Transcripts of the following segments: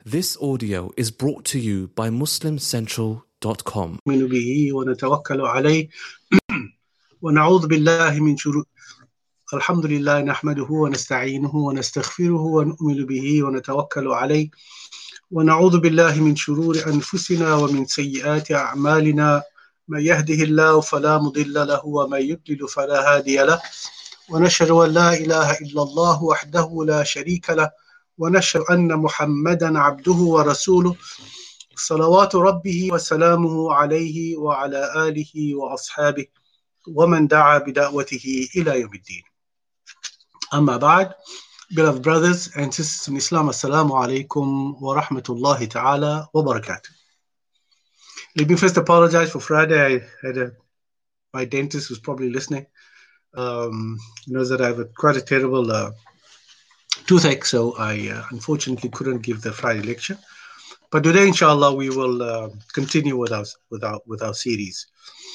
This audio is brought to you by MuslimCentral.com. نؤمن به ونتوكل عليه ونعوذ بالله من شرور الحمد لله نحمده ونستعينه ونستغفره ونؤمن به ونتوكل عليه ونعوذ بالله من شرور أنفسنا ومن سيئات أعمالنا من يهده الله فلا مضل له ومن يضلل فلا هادي له ونشهد أن لا إله إلا الله وحده لا شريك له ونشهد أن محمدا عبده ورسوله صلوات ربه وسلامه عليه وعلى آله وأصحابه ومن دعا بدعوته إلى يوم الدين. Amma ba'd, beloved brothers and sisters in Islam, Assalamu alaikum wa rahmatullahi ta'ala wa barakatuh. Let me first apologize for Friday. I had my dentist who's probably listening. Knows that I have quite a terrible toothache, so I unfortunately couldn't give the Friday lecture. But today, inshallah, we will continue with our series.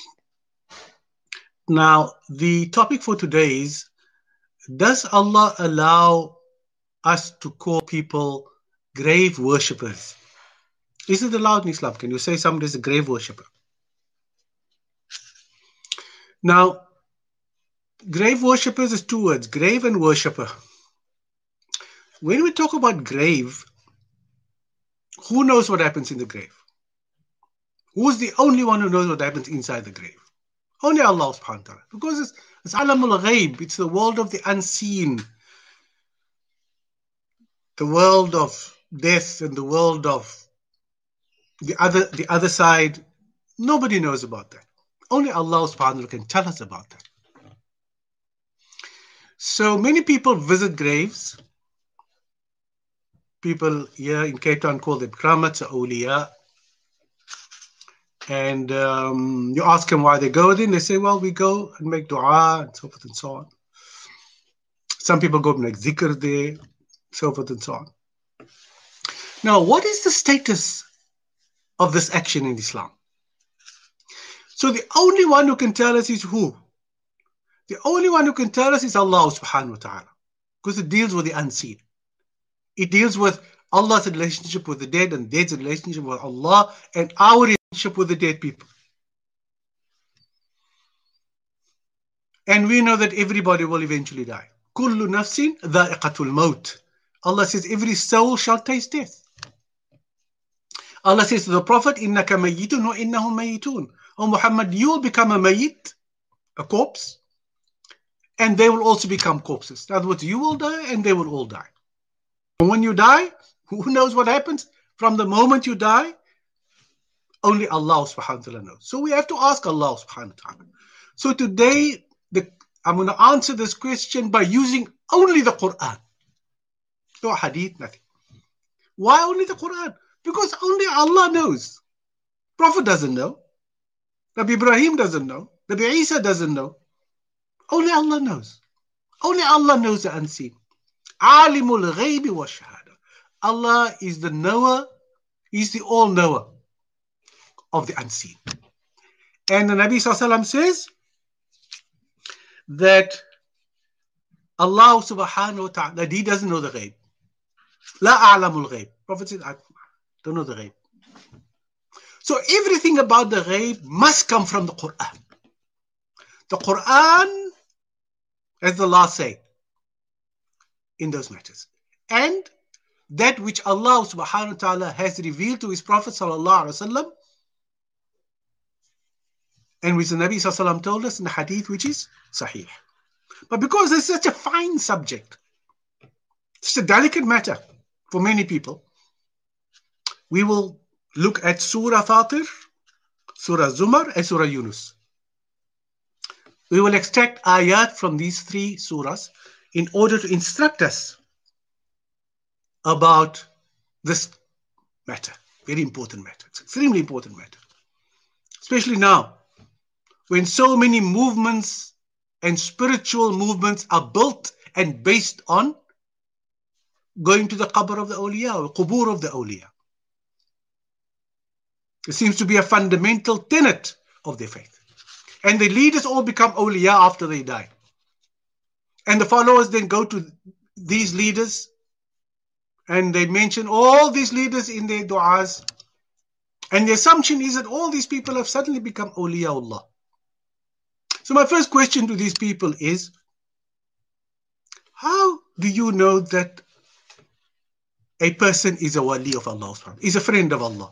Now, the topic for today is, does Allah allow us to call people grave worshippers? Is it allowed in Islam? Can you say somebody is a grave worshipper? Now, grave worshippers is two words, grave and worshipper. When we talk about grave, who knows what happens in the grave? Who's the only one who knows what happens inside the grave? Only Allah subhanahu wa ta'ala. Because it's alamul ghaib, it's the world of the unseen, the world of death and the world of the other side. Nobody knows about that. Only Allah subhanahu wa ta'ala can tell us about that. So many people visit graves. People here in Cape Town call them kramats or awliya. And you ask them why they go there, and they say, well, we go and make dua and so forth and so on. Some people go and make zikr there, so forth and so on. Now, what is the status of this action in Islam? So the only one who can tell us is who? The only one who can tell us is Allah subhanahu wa ta'ala, because it deals with the unseen. It deals with Allah's relationship with the dead and dead's relationship with Allah and our relationship with the dead people. And we know that everybody will eventually die. Kullu nafsin dha'iqatul maut. Allah says every soul shall taste death. Allah says to the Prophet, innaka mayyitun wa innahum mayyitun. Oh Muhammad, you will become a mayyit, a corpse, and they will also become corpses. In other words, you will die and they will all die. And when you die, who knows what happens? From the moment you die, only Allah subhanahu wa ta'ala knows. So we have to ask Allah subhanahu wa ta'ala. So today, I'm going to answer this question by using only the Quran. No hadith, nothing. Why only the Quran? Because only Allah knows. Prophet doesn't know. Nabi Ibrahim doesn't know. Nabi Isa doesn't know. Only Allah knows. Only Allah knows the unseen. Alimul ghaybi wa shahada. Allah is the knower. He's the all-knower of the unseen. And the Nabi Sallallahu says that Allah subhanahu wa ta'ala, that he doesn't know the ghayb. La a'lamul ghayb. Prophet said, I don't know the ghayb. So everything about the ghayb must come from the Quran. The Quran has the last say in those matters. And that which Allah subhanahu wa ta'ala has revealed to his Prophet sallallahu alaihi wasallam, and which the Nabi sallallahu alaihi wasallam told us in the hadith, which is sahih. But because it's such a fine subject, it's a delicate matter for many people, we will look at Surah Fatir, Surah Zumar, and Surah Yunus. We will extract ayat from these three surahs in order to instruct us about this matter. Very important matter. It's extremely important matter. Especially now, when so many movements and spiritual movements are built and based on going to the qabr of the awliya, or qubur of the awliya. It seems to be a fundamental tenet of their faith. And the leaders all become awliya after they die. And the followers then go to these leaders And they mention all these leaders in their du'as. And the assumption is that all these people have suddenly become awliyaullah. So my first question to these people is, how do you know that a person is a wali of Allah, is a friend of Allah?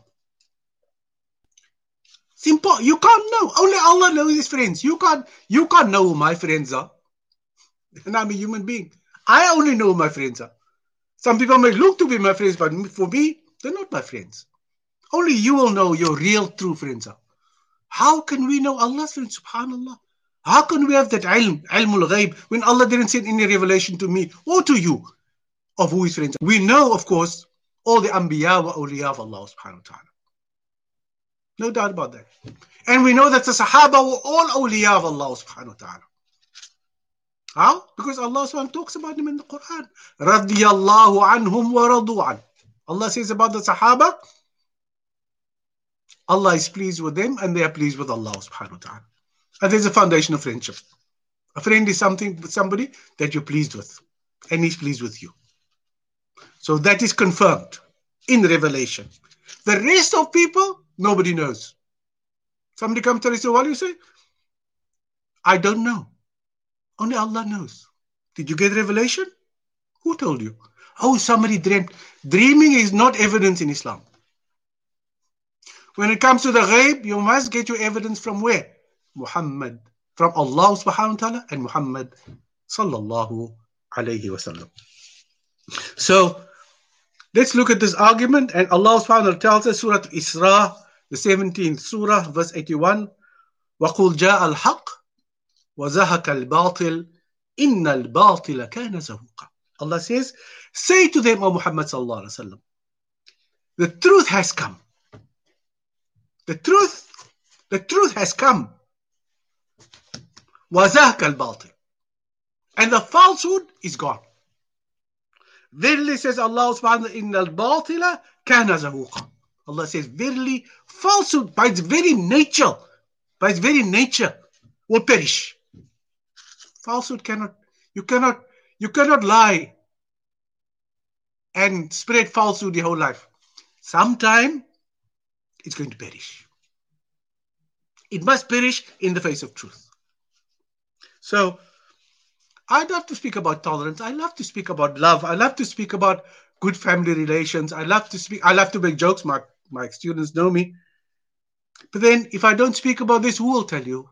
Simple. You can't know. Only Allah knows his friends. You can't know who my friends are. And I'm a human being. I only know who my friends are. Some people may look to be my friends, but for me, they're not my friends. Only you will know your real, true friends are. How can we know Allah's friends? Subhanallah. How can we have that ilmul ghaib, when Allah didn't send any revelation to me or to you of who his friends are? We know, of course, all the anbiya wa awliya of Allah subhanahu wa ta'ala. No doubt about that. And we know that the Sahaba were all awliya of Allah subhanahu wa ta'ala. How? Because Allah subhanahu wa ta'ala talks about them in the Quran. Radiyallahu anhum wa radu an. Allah says about the Sahaba, Allah is pleased with them and they are pleased with Allah subhanahu wa ta'ala. And there's a foundation of friendship. A friend is somebody that you're pleased with, and he's pleased with you. So that is confirmed in Revelation. The rest of people, nobody knows. Somebody comes to us and says, what do you say? I don't know. Only Allah knows. Did you get revelation? Who told you? Oh, somebody dreamt. Dreaming is not evidence in Islam. When it comes to the ghaib, you must get your evidence from where? Muhammad. From Allah subhanahu wa ta'ala and Muhammad sallallahu alayhi wa sallam. So, let's look at this argument. And Allah subhanahu wa ta'ala tells us, Surah Isra, the 17th Surah, verse 81, وَقُلْ جَاءَ الْحَقِّ وَزَهَكَ الْبَاطِلِ إِنَّ الْبَاطِلَ كَانَ زَهُوقًا. Allah says, say to them, O Muhammad sallallahu alayhi wa sallam, the truth has come. The truth has come. وَزَهَكَ الْبَاطِلِ. And the falsehood is gone. Verily, says Allah subhanahu wa ta'ala, إِنَّ الْبَاطِلَ كَانَ زَهُوقًا. Allah says, verily, falsehood by its very nature, will perish. Falsehood you cannot lie and spread falsehood your whole life. Sometime it's going to perish. It must perish in the face of truth. So, I love to speak about tolerance. I love to speak about love. I love to speak about good family relations. I love to make jokes. My students know me. But then, if I don't speak about this, who will tell you?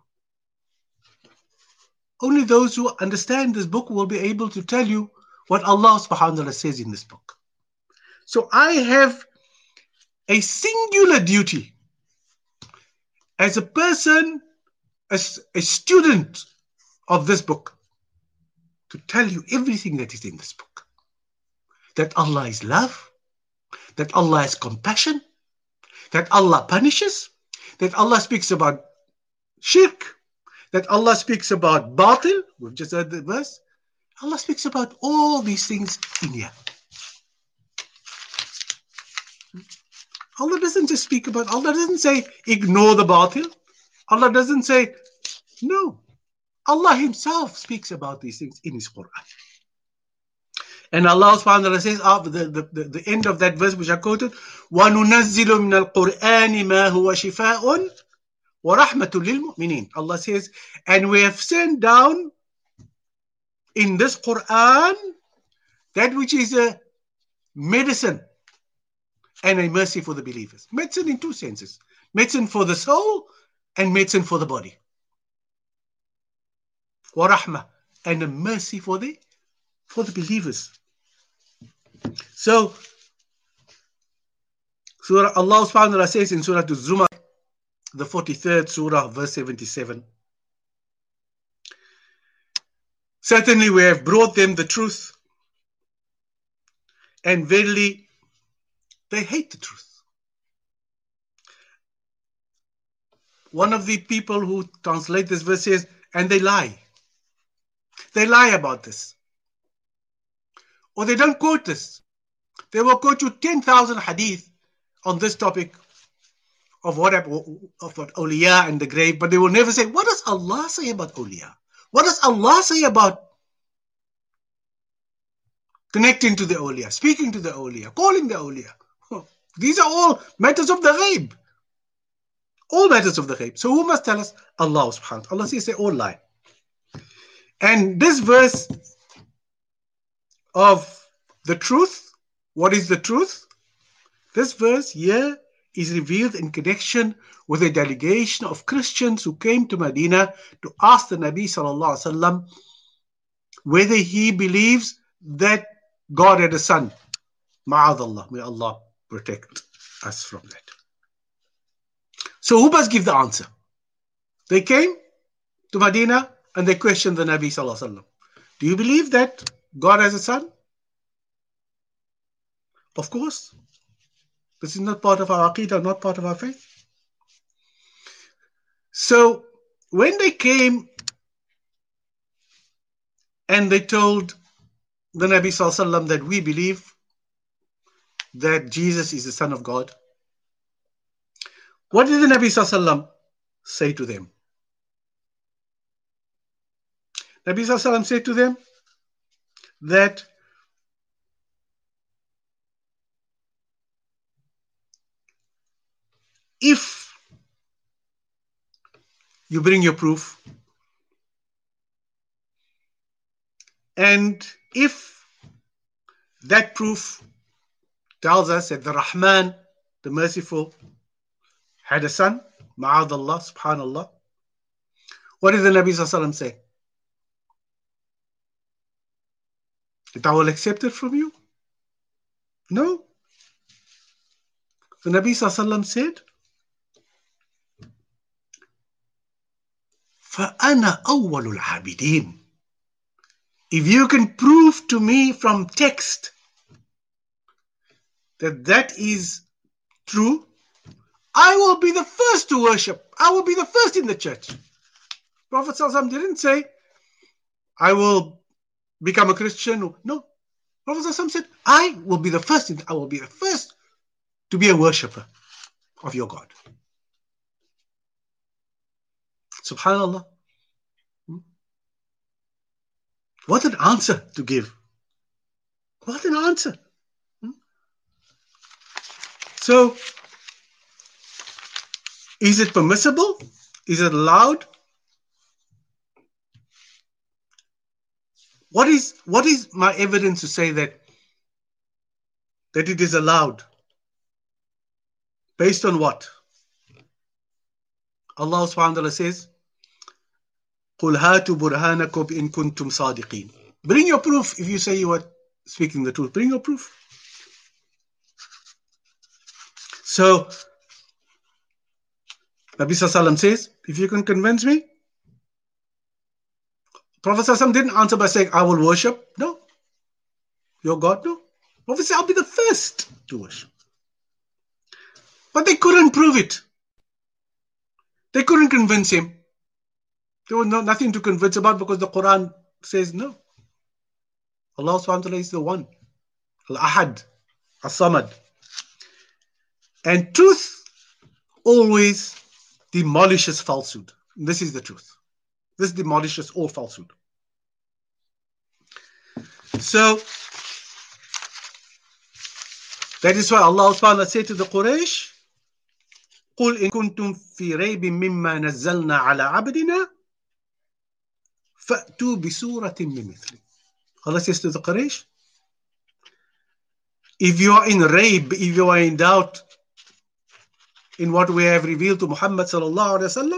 Only those who understand this book will be able to tell you what Allah subhanahu wa ta'ala says in this book. So I have a singular duty as a person, as a student of this book, to tell you everything that is in this book. That Allah is love, that Allah has compassion, that Allah punishes, that Allah speaks about shirk, that Allah speaks about batil, we've just heard the verse. Allah speaks about all these things in here. Allah doesn't just speak about, Allah doesn't say ignore the batil. Allah doesn't say, no. Allah himself speaks about these things in his Quran. And Allah subhanahu wa ta'ala says, after the end of that verse which I quoted, وَنُنَزِّلُ مِنَ الْقُرْآنِ مَا هُوَ شِفَاءٌ وَرَحْمَةٌ لِلْمُؤْمِنِينَ. Allah says, and we have sent down in this Quran that which is a medicine and a mercy for the believers. Medicine in two senses. Medicine for the soul and medicine for the body. وَرَحْمَةٌ, and a mercy for the believers. So, Surah Allah subhanahu wa ta'ala says in Surah Az-Zumar, the 43rd Surah, verse 77, certainly we have brought them the truth, and verily they hate the truth. One of the people who translate this verse says, and they lie. They lie about this. Or they don't quote this. They will quote you 10,000 hadith on this topic of what awliya and the grave, but they will never say, what does Allah say about awliya? What does Allah say about connecting to the awliya, speaking to the awliya, calling the awliya. These are all matters of the ghaib. All matters of the ghaib. So who must tell us? Allah subhanahu wa ta'ala. Allah says they all lie. And this verse of the truth, what is the truth? This verse here is revealed in connection with a delegation of Christians who came to Medina to ask the Nabi sallallahu alaihi wasallam whether he believes that God had a son. Ma'adallah, may Allah protect us from that. So who must give the answer? They came to Medina and they questioned the Nabi sallallahu alaihi wasallam. Do you believe that God has a son? Of course. This is not part of our aqidah, not part of our faith. So when they came and they told the Nabi sallallahu alaihi wasallam that we believe that Jesus is the Son of God, what did the Nabi sallallahu alaihi wasallam say to them? Nabi sallallahu alaihi wasallam said to them that if you bring your proof, and if that proof tells us that the Rahman, the Merciful, had a son, Ma'adallah, Subhanallah, what did the Nabi sallallahu alaihi wasallam say? That I will accept it from you? No. The Nabi sallallahu alaihi wasallam said, فَأَنَا أَوَّلُ الْعَابِدِينَ. If you can prove to me from text that that is true, I will be the first to worship. I will be the first in the church. Prophet ﷺ didn't say, I will become a Christian. No. Prophet ﷺ said, I will be the first to be a worshipper of your God. Subhanallah. What an answer to give. What an answer. So, is it permissible? Is it allowed? What is my evidence to say that it is allowed? Based on what? Allah subhanahu wa ta'ala says, قُلْ هَاتُوا بُرْهَانَكُمْ إِن كُنْتُمْ صَادِقِينَ. Bring your proof if you say you are speaking the truth. Bring your proof. So, Nabi sallallahu alaihi wasallam says, if you can convince me. Prophet sallallahu alaihi wasallam didn't answer by saying, I will worship. No. Your God? No. Prophet said, I'll be the first to worship. But they couldn't prove it. They couldn't convince him. There was nothing to convince about because the Quran says no. Allah subhanahu wa ta'ala is the one. Al-Ahad. As-Samad. And truth always demolishes falsehood. This is the truth. This demolishes all falsehood. So, that is why Allah subhanahu wa ta'ala said to the Quraysh, قُلْ إِن كُنْتُمْ فِي رَيْبٍ مِّمَّا نَزَّلْنَا عَلَىٰ عَبْدِنَا فَأْتُوا بِسُورَةٍ مِّن مِثْلِهِ. Allah says to the Quraysh, if you are in raib, if you are in doubt in what we have revealed to Muhammad sallallahu alaihi wasallam,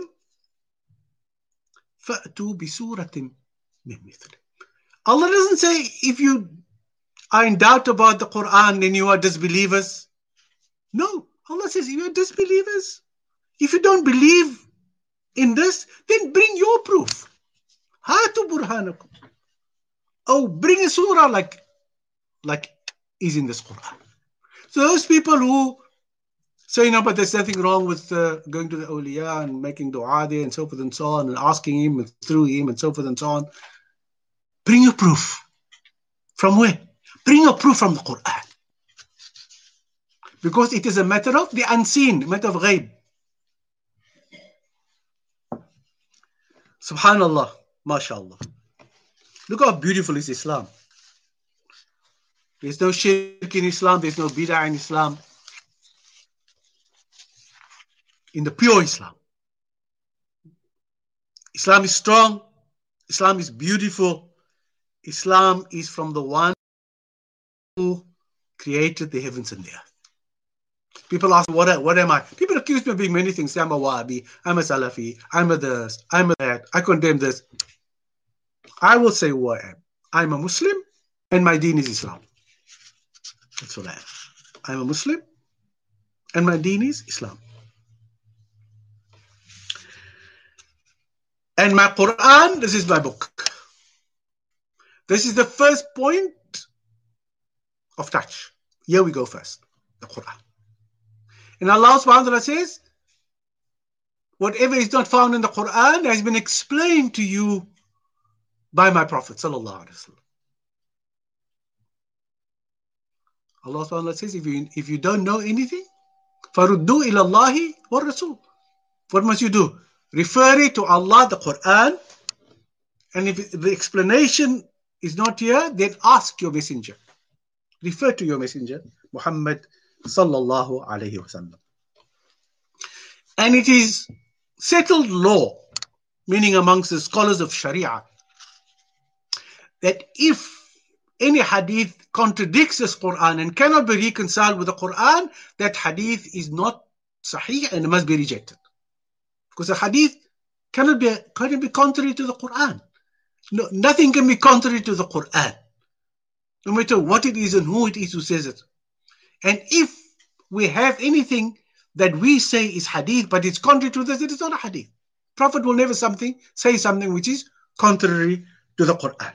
فَأْتُوا بِسُورَةٍ مِّن مِثْلِهِ. Allah doesn't say if you are in doubt about the Quran and you are disbelievers. No. Allah says if you are disbelievers, if you don't believe in this, then bring your proof. Hatu burhanakum. Oh, bring a surah like is in this Quran. So those people who say, no, but there's nothing wrong with going to the awliya and making dua there and so forth and so on and asking him and through him and so forth and so on. Bring your proof. From where? Bring your proof from the Quran. Because it is a matter of the unseen, a matter of ghaib. Subhanallah, mashallah. Look how beautiful is Islam. There's no shirk in Islam. There's no bid'ah in Islam. In the pure Islam. Islam is strong. Islam is beautiful. Islam is from the one who created the heavens and the earth. People ask, what am I? People accuse me of being many things. I'm a Wahhabi, I'm a Salafi, I'm a this, I'm a that, I condemn this. I will say who I am. I'm a Muslim and my deen is Islam. That's what I am. I'm a Muslim and my deen is Islam. And my Quran, this is my book. This is the first point of touch. Here we go first, the Quran. And Allah subhanahu wa ta'ala says, whatever is not found in the Quran has been explained to you by my Prophet sallallahu alaihi wasallam. Allah subhanahu wa ta'ala says, if you don't know anything, faruddu ila Allahi wa Rasul. What must you do? Refer it to Allah, the Quran, and if the explanation is not here, then ask your messenger. Refer to your messenger, Muhammad sallallahu alayhi wasallam. And it is settled law, meaning amongst the scholars of Sharia, that if any hadith contradicts this Quran and cannot be reconciled with the Quran, that hadith is not sahih and must be rejected. Because a hadith cannot be contrary to the Quran. No, nothing can be contrary to the Quran, no matter what it is and who it is who says it. And if we have anything that we say is hadith, but it's contrary to this, it is not a hadith. Prophet will never say something which is contrary to the Quran.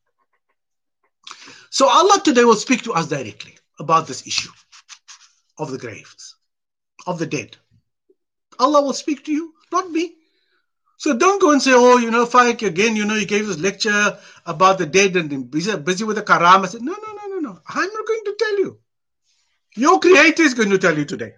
So Allah today will speak to us directly about this issue of the graves, of the dead. Allah will speak to you, not me. So don't go and say, oh, Faik, again, he gave this lecture about the dead and busy with the karama. No. I'm not going to tell you. Your Creator is going to tell you today.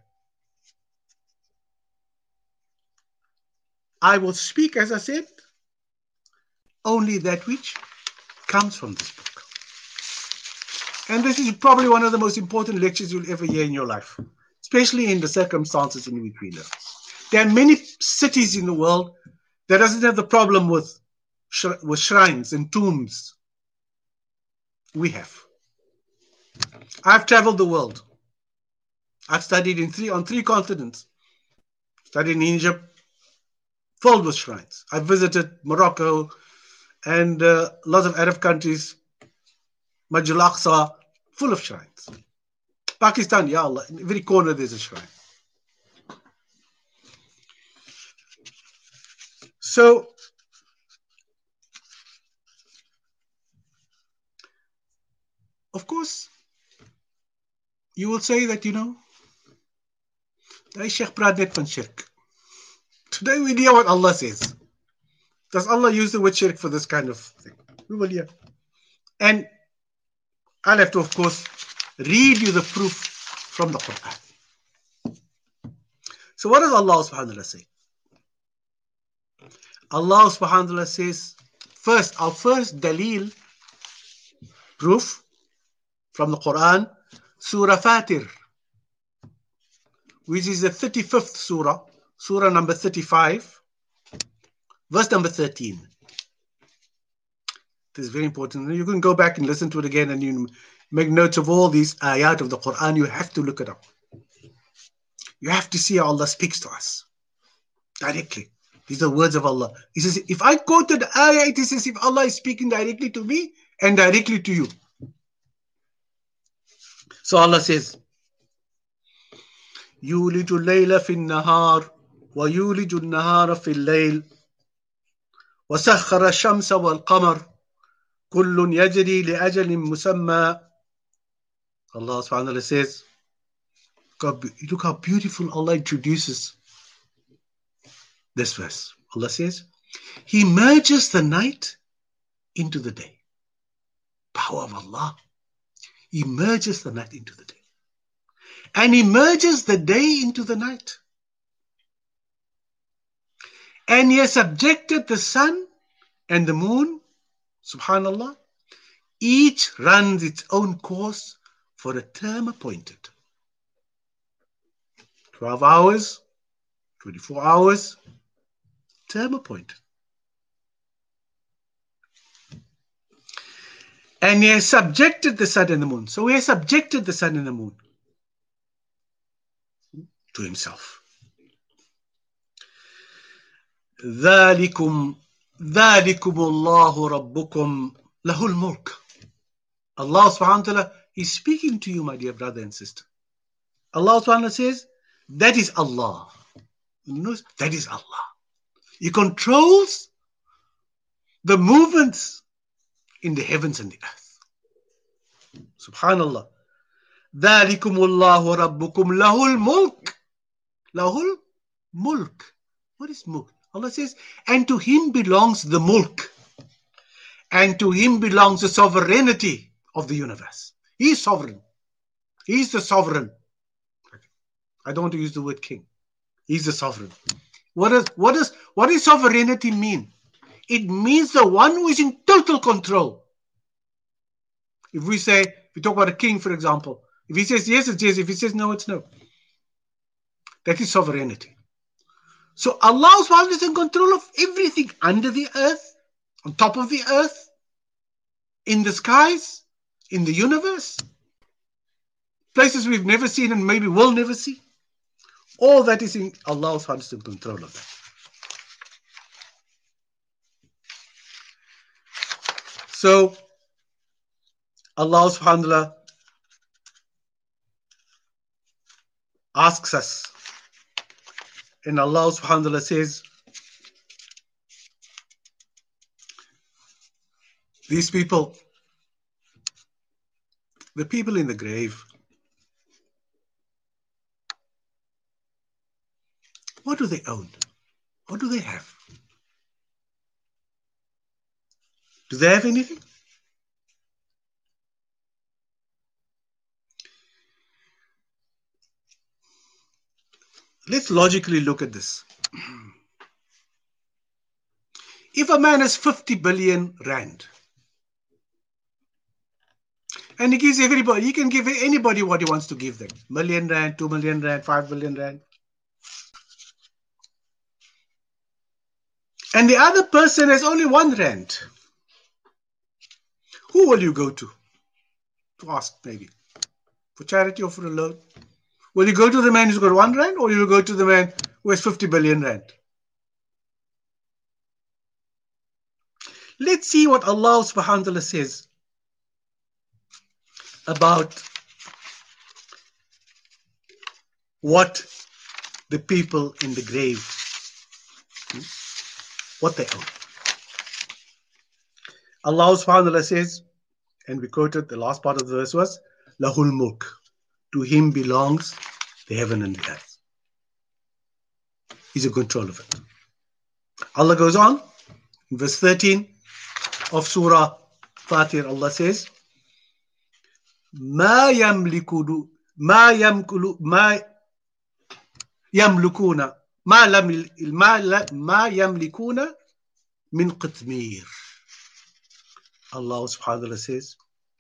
I will speak, as I said, only that which comes from this book. And this is probably one of the most important lectures you'll ever hear in your life, especially in the circumstances in which we live. There are many cities in the world that doesn't have the problem with shrines and tombs. We have. I've traveled the world. I've studied on three continents. Studied in Egypt, filled with shrines. I've visited Morocco and lots of Arab countries. Masjid al-Aqsa, full of shrines. Pakistan, ya Allah, in every corner there's a shrine. So, of course, you will say that, Sheikh praat net van shirk. Today we hear what Allah says. Does Allah use the word shirk for this kind of thing? We will hear. And I'll have to, of course, read you the proof from the Quran. So what does Allah subhanahu wa ta'ala say? Allah subhanahu wa ta'ala says, our first dalil, proof from the Quran, Surah Fatir, which is the 35th surah, surah number 35, verse number 13. This is very important. You can go back and listen to it again and you make notes of all these ayat of the Quran. You have to look it up. You have to see how Allah speaks to us directly. These are words of Allah. He says, if I quote the ayah, it is as if Allah is speaking directly to me and directly to you. So Allah says, يُولِجُ اللَّيْلَ فِي النَّهَارِ وَيُولِجُ النَّهَارَ فِي اللَّيْلِ وَسَخَّرَ الشَّمْسَ وَالْقَمَرَ كُلٌّ يَجْرِي لِأَجَلٍ مُسَمَّى. Allah subhanahu wa ta'ala says, look how beautiful Allah introduces this verse. Allah says, He merges the night into the day. Power of Allah. He merges the night into the day. And He merges the day into the night. And He has subjected the sun and the moon, subhanallah, Each runs its own course for a term appointed. 12 hours, 24 hours, term appointed. And he has subjected the sun and the moon. So he has subjected the sun and the moon to himself. ذَلِكُمْ اللَّهُ رَبُّكُمْ لَهُ الْمُلْكُ. Allah subhanahu wa ta'ala is speaking to you, my dear brother and sister. Allah subhanahu wa ta'ala says, that is Allah. That is Allah. He controls the movements in the heavens and the earth. Subhanallah. ذَلِكُمُ اللَّهُ رَبُّكُمْ لَهُ الْمُلْكُ. لَهُ الْمُلْكُ. What is mulk? Allah says, and to him belongs the mulk. And to him belongs the sovereignty of the universe. He is sovereign. He is the sovereign. I don't want to use the word king. He's the sovereign. What does sovereignty mean? It means the one who is in total control. If we talk about a king, for example, if he says yes, it's yes. If he says no, it's no. That is sovereignty. So Allah subhanahu wa ta'ala is in control of everything under the earth, on top of the earth, in the skies, in the universe, places we've never seen and maybe will never see. All that is in Allah subhanahu wa ta'ala is in control of that. So Allah subhanahu wa ta'ala asks us, and Allah subhanahu wa ta'ala says, these people, the people in the grave, what do they own? What do they have? Do they have anything? Let's logically look at this. If a man has 50 billion rand, and he gives everybody, he can give anybody what he wants to give them. Million rand, 2 million rand, 5 billion rand. And the other person has only 1 rand. Who will you go to ask, maybe? For charity or for a loan? Will you go to the man who's got 1 rand, or will you go to the man who has 50 billion rand? Let's see what Allah subhanahu wa ta'ala says about what the people in the grave, what they own. Allah subhanahu wa ta'ala says, and we quoted the last part of the verse was, Lahul Mulk. To him belongs the heaven and the earth. He's in control of it. Allah goes on, in verse 13 of Surah Fatir, Allah says, ما يملكون من قطمير. Allah subhanahu wa ta'ala says,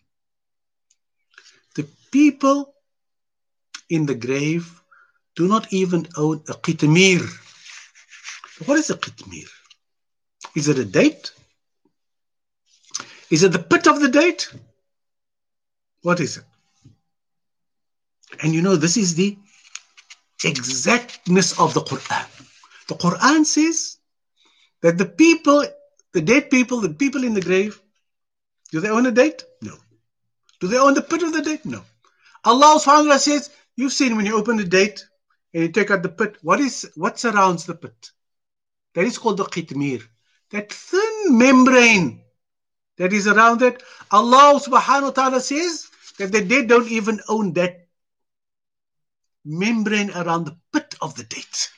the people in the grave do not even own a qitmir. What is a qitmir? Is it a date? Is it the pit of the date? What is it? And you know, this is the exactness of the Quran. The Quran says that the people, the dead people, the people in the grave, do they own a date? No. Do they own the pit of the date? No. Allah subhanahu wa ta'ala says, you've seen when you open the date and you take out the pit, what surrounds the pit? That is called the qitmir. That thin membrane that is around it. Allah subhanahu wa ta'ala says that the dead don't even own that membrane around the pit of the date.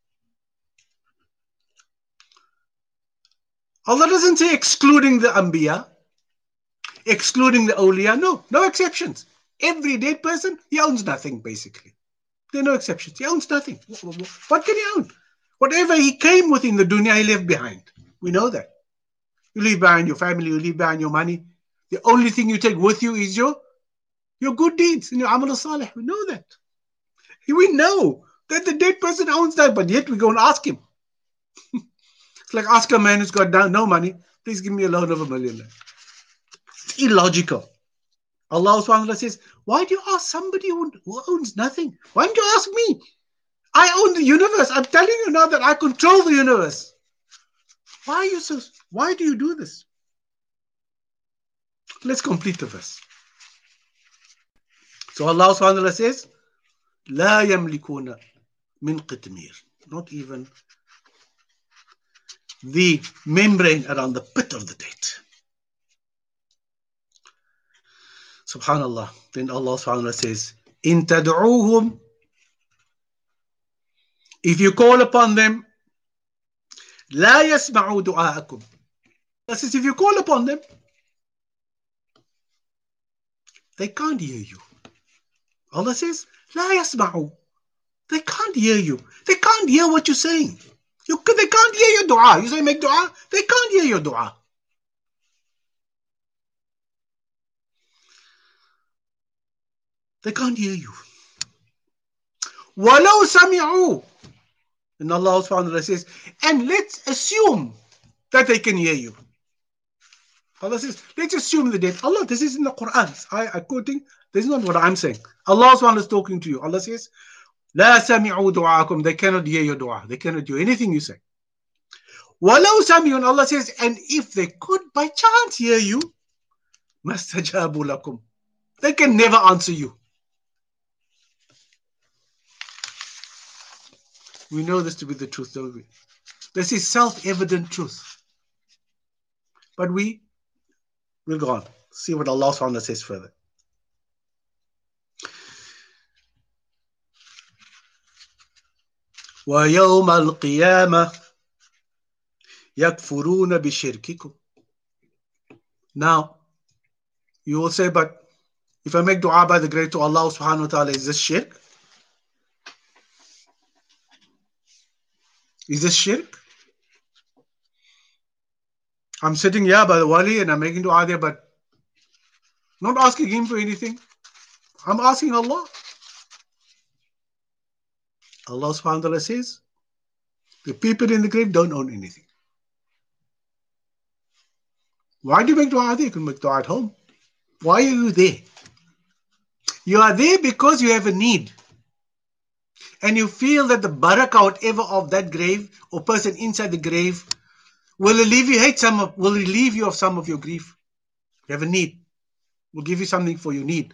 Allah doesn't say excluding the Anbiya, excluding the awliya. No exceptions. Every dead person, he owns nothing, basically. There are no exceptions. He owns nothing. What can he own? Whatever he came with in the dunya, he left behind. We know that. You leave behind your family, you leave behind your money. The only thing you take with you is your good deeds and your amal salih. We know that. We know that the dead person owns that, but yet we go and ask him. It's like ask a man who's got no money, please give me a loan of $1 million. It's illogical. Allah subhanahu wa ta'ala says, why do you ask somebody who owns nothing? Why don't you ask me? I own the universe. I'm telling you now that I control the universe. Why do you do this? Let's complete the verse. So Allah subhanahu wa ta'ala says, لا يملكون من قطمير. Not even the membrane around the pit of the date. Subhanallah. Then Allah subhanahu wa ta'ala says, إن تدعوهم, if you call upon them, لا يسمعوا دعاءكم. That says, if you call upon them, they can't hear you. Allah says, لا يسمعوا. They can't hear you. They can't hear what you're saying. They can't hear your dua. You say make dua, they can't hear your dua. They can't hear you. وَلَوْ سَمِعُوا. And Allah subhanahu wa ta'ala says, and let's assume that they can hear you. Allah says, let's assume the dead. Allah, this is in the Quran. I'm quoting, this is not what I'm saying. Allah subhanahu wa ta'ala is talking to you. Allah says, لَا سَمِعُوا دُعَاكُمْ. They cannot hear your dua. They cannot do anything you say. وَلَوْ سَمِعُوا. Allah says, and if they could by chance hear you, مَسْتَجَابُوا لَكُمْ. They can never answer you. We know this to be the truth, don't we? This is self-evident truth. But we'll go on. See what Allah subhanahu wa ta'ala says further. وَيَوْمَ الْقِيَامَةِ يَكْفُرُونَ بِشِرْكِكُمْ. Now, you will say, but if I make dua by the grave to Allah subhanahu wa ta'ala, is this shirk? Is this shirk? I'm sitting here by the wali and I'm making dua there, but not asking him for anything. I'm asking Allah. Allah subhanahu wa ta'ala says, the people in the grave don't own anything. Why do you make dua there? You can make dua at home. Why are you there? You are there because you have a need. And you feel that the barakah, whatever of that grave or person inside the grave, will alleviate will relieve you of some of your grief. You have a need. Will give you something for your need.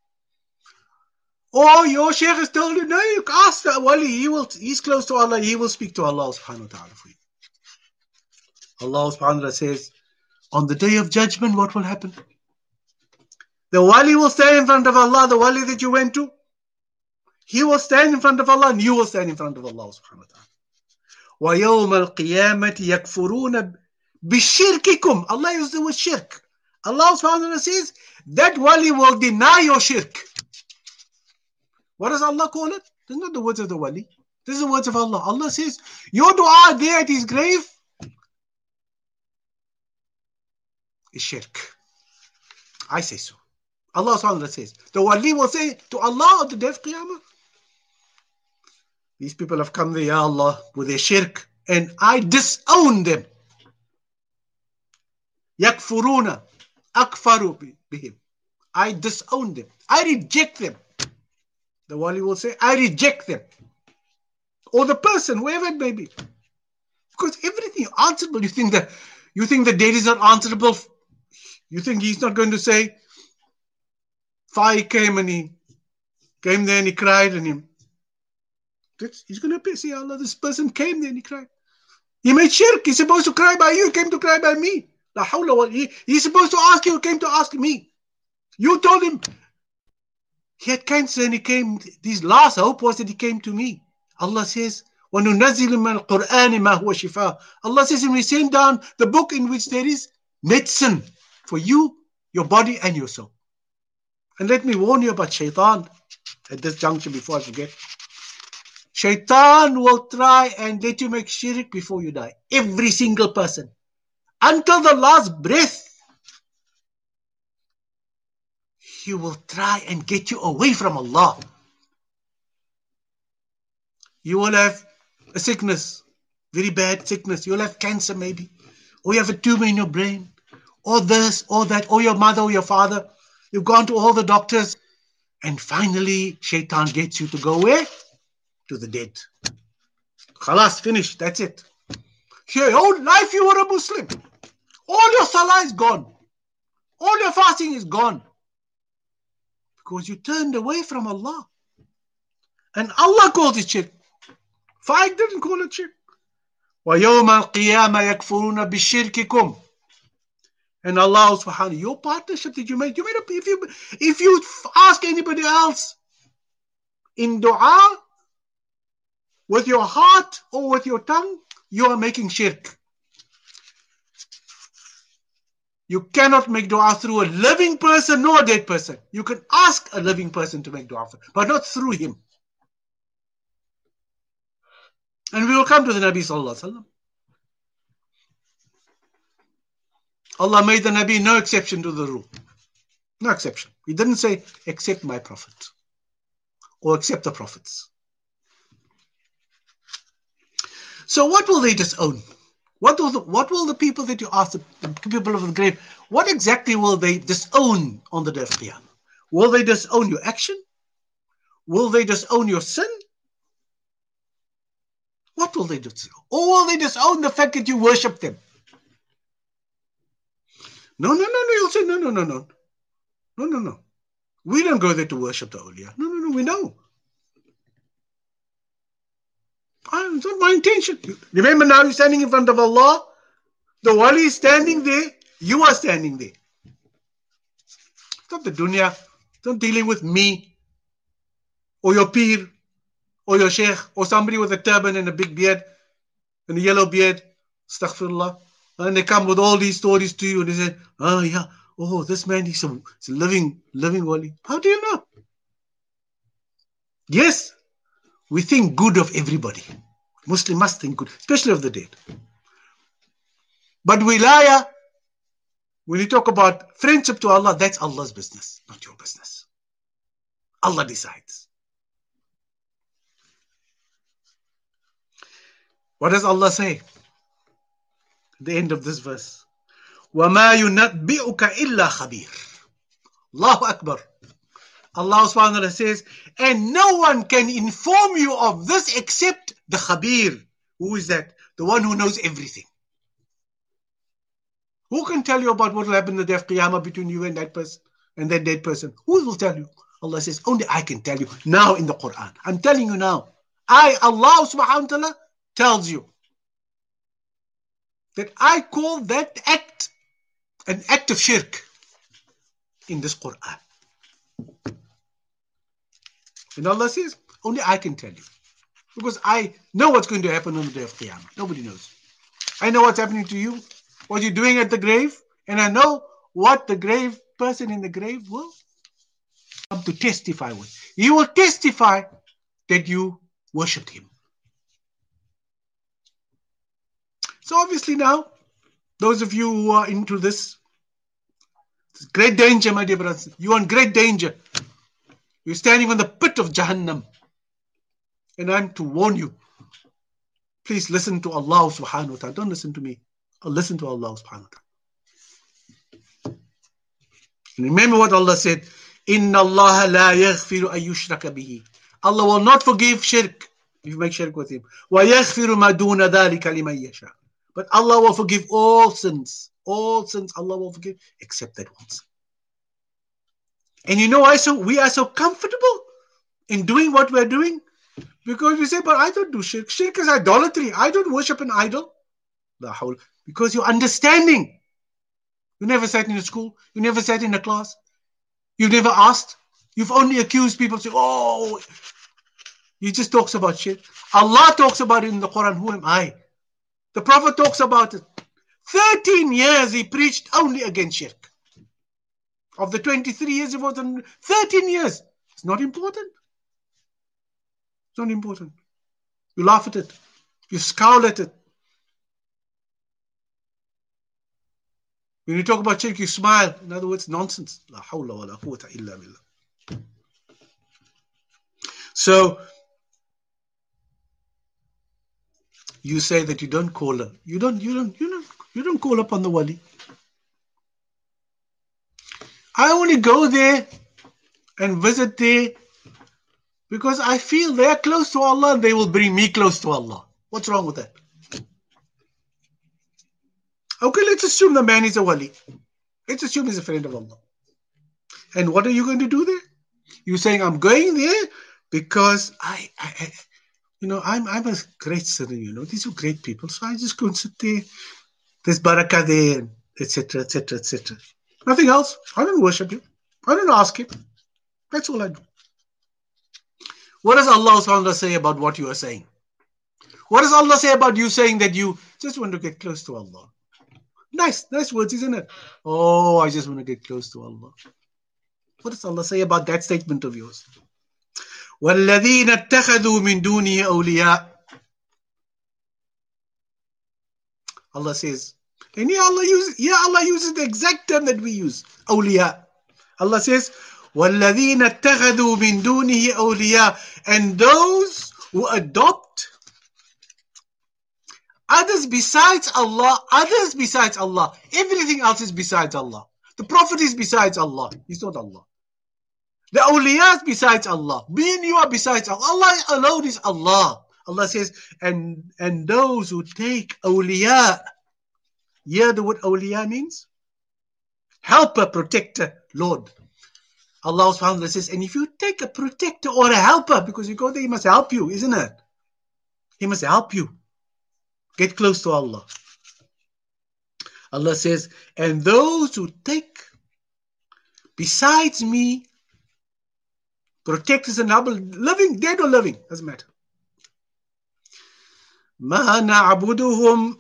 Or your sheikh has told you, no, you ask the wali, he's close to Allah, he will speak to Allah subhanahu wa ta'ala for you. Allah subhanahu wa ta'ala says, on the day of judgment, what will happen? The wali will stand in front of Allah, the wali that you went to. He will stand in front of Allah and you will stand in front of Allah subhanahu wa ta'ala. وَيَوْمَ الْقِيَامَةِ يَكْفُرُونَ بِشِرْكِكُمْ. Allah uses the word shirk. Allah subhanahu wa ta'ala says, that wali will deny your shirk. What does Allah call it? This is not the words of the wali. This is the words of Allah. Allah says, your dua there at his grave is shirk. I say so. Allah subhanahu wa ta'ala says, the wali will say to Allah on the day of Qiyamah, these people have come there, Ya Allah, with their shirk, and I disown them. Yakfuruna, akfaru bihim. I disown them. I reject them. The wali will say, I reject them. Or the person, whoever it may be. Because everything is answerable. You think the dead is not answerable. You think he's not going to say, fire came and he came there and he cried and he's going to say, Allah, this person came there and he cried. He made shirk. He's supposed to cry by you. He came to cry by me. He's supposed to ask you. He came to ask me. You told him he had cancer and he came. His last hope was that he came to me. Allah says, وَنُنَزِّلُ مِنَ الْقُرْآنِ مَا هُوَ شِفَاءٌ. Allah says, and we send down the book in which there is medicine for you, your body and your soul. And let me warn you about shaitan at this juncture before I forget. Shaitan will try and let you make shirk before you die. Every single person. Until the last breath. he will try and get you away from Allah. You will have a sickness, very bad sickness. You'll have cancer maybe, or you have a tumor in your brain, or this, or that, or your mother, or your father. You've gone to all the doctors, and finally, shaitan gets you to go where? To the dead. Khalas, finished. That's it. Your whole life you were a Muslim. All your salah is gone. All your fasting is gone. Because you turned away from Allah. And Allah called it shirk. Faik didn't call it shirk. وَيَوْمَ الْقِيَامَةِ يَكْفُرُونَ بِشِرْكِكُمْ. And Allah subhanahu, your partnership that you made up. If you ask anybody else in dua, with your heart or with your tongue, you are making shirk. You cannot make dua through a living person nor a dead person. You can ask a living person to make dua, but not through him. And we will come to the Nabi Sallallahu Alaihi Wasallam. Allah made the Nabi no exception to the rule. No exception. He didn't say, accept my prophet or accept the prophets. So what will they disown? What will the people that you ask, the people of the grave, what exactly will they disown on the day of Qiyamah? Will they disown your action? Will they disown your sin? What will they disown? Or will they disown the fact that you worship them? No. You'll say, no. We don't go there to worship the awliya. No, we know. It's not my intention. Remember now you're standing in front of Allah. The wali is standing there. You are standing there. It's not the dunya. It's not dealing with me or your peer or your sheikh or somebody with a turban and a big beard and a yellow beard. Astaghfirullah. And they come with all these stories to you and they say, this man, he's a living wali. How do you know? Yes. We think good of everybody. Muslim must think good, especially of the dead. But wilaya, when you talk about friendship to Allah, that's Allah's business, not your business. Allah decides. What does Allah say? At the end of this verse. وَمَا يُنَبِّئُكَ إِلَّا خَبِيرٌ. Allahu Akbar. Allah subhanahu wa ta'ala says, and no one can inform you of this except the Khabir. Who is that? The one who knows everything. Who can tell you about what will happen in the day of Qiyamah between you and that person and that dead person? Who will tell you? Allah says, only I can tell you now in the Quran. I'm telling you now. Allah subhanahu wa ta'ala tells you that I call that act an act of shirk in this Quran. And Allah says, only I can tell you. Because I know what's going to happen on the day of Qiyamah. Nobody knows. I know what's happening to you, what you're doing at the grave, and I know what the grave person in the grave will come to testify with. He will testify that you worshipped him. So obviously now, those of you who are into this, it's great danger, my dear brothers. You are in great danger. You're standing on the pit of Jahannam. And I'm to warn you. Please listen to Allah subhanahu wa ta'ala. Don't listen to me. Listen to Allah subhanahu wa ta'ala. And remember what Allah said. Inna Allah la yaghfiru an yushraka bihi. Allah will not forgive shirk if you make shirk with him. Wa yaghfiru ma duna dhalika liman yasha. But Allah will forgive all sins. All sins Allah will forgive except that one sin. And you know why we are so comfortable in doing what we're doing? Because we say, but I don't do shirk. Shirk is idolatry. I don't worship an idol. Because you're understanding. You never sat in a school. You never sat in a class. You've never asked. You've only accused people. Say, oh, he just talks about shirk. Allah talks about it in the Quran. Who am I? The Prophet talks about it. 13 years he preached only against shirk. Of the 23 years he was 13 years. It's not important. It's not important. You laugh at it. You scowl at it. When you talk about shirk, you smile. In other words, nonsense. La hawla wa la quwwata illa billah. So you say that you don't call her. You don't call upon the wali. I only go there and visit there because I feel they are close to Allah and they will bring me close to Allah. What's wrong with that? Okay, let's assume the man is a wali. Let's assume he's a friend of Allah. And what are you going to do there? You're saying, I'm going there because I'm a great student, these are great people. So I just go and sit there. There's barakah there, etc., etc., etc. Nothing else. I don't worship him. I don't ask him. That's all I do. What does Allah subhanahu wa ta'ala say about what you are saying? What does Allah say about you saying that you just want to get close to Allah? Nice words, isn't it? Oh, I just want to get close to Allah. What does Allah say about that statement of yours? وَالَّذِينَ اتَّخَذُوا مِن دُونِهِ أَوْلِيَاءَ. Allah says, and Allah uses the exact term that we use, awliya. Allah says, وَالَّذِينَ اتَّخَذُوا مِن دُونِهِ أَوْلِيَاءَ. And those who adopt others besides Allah, everything else is besides Allah. The Prophet is besides Allah. He's not Allah. The awliya is besides Allah. Me and you are besides Allah. Allah alone is Allah. Allah says, and those who take awliya. Here the word awliya means helper, protector, Lord. Allah subhanahu wa ta'ala says, and if you take a protector or a helper, because you go there, he must help you, isn't it? He must help you. Get close to Allah. Allah says, and those who take besides me, protectors and helpers, living, dead or living, doesn't matter. مَا نَعْبُدُهُمْ.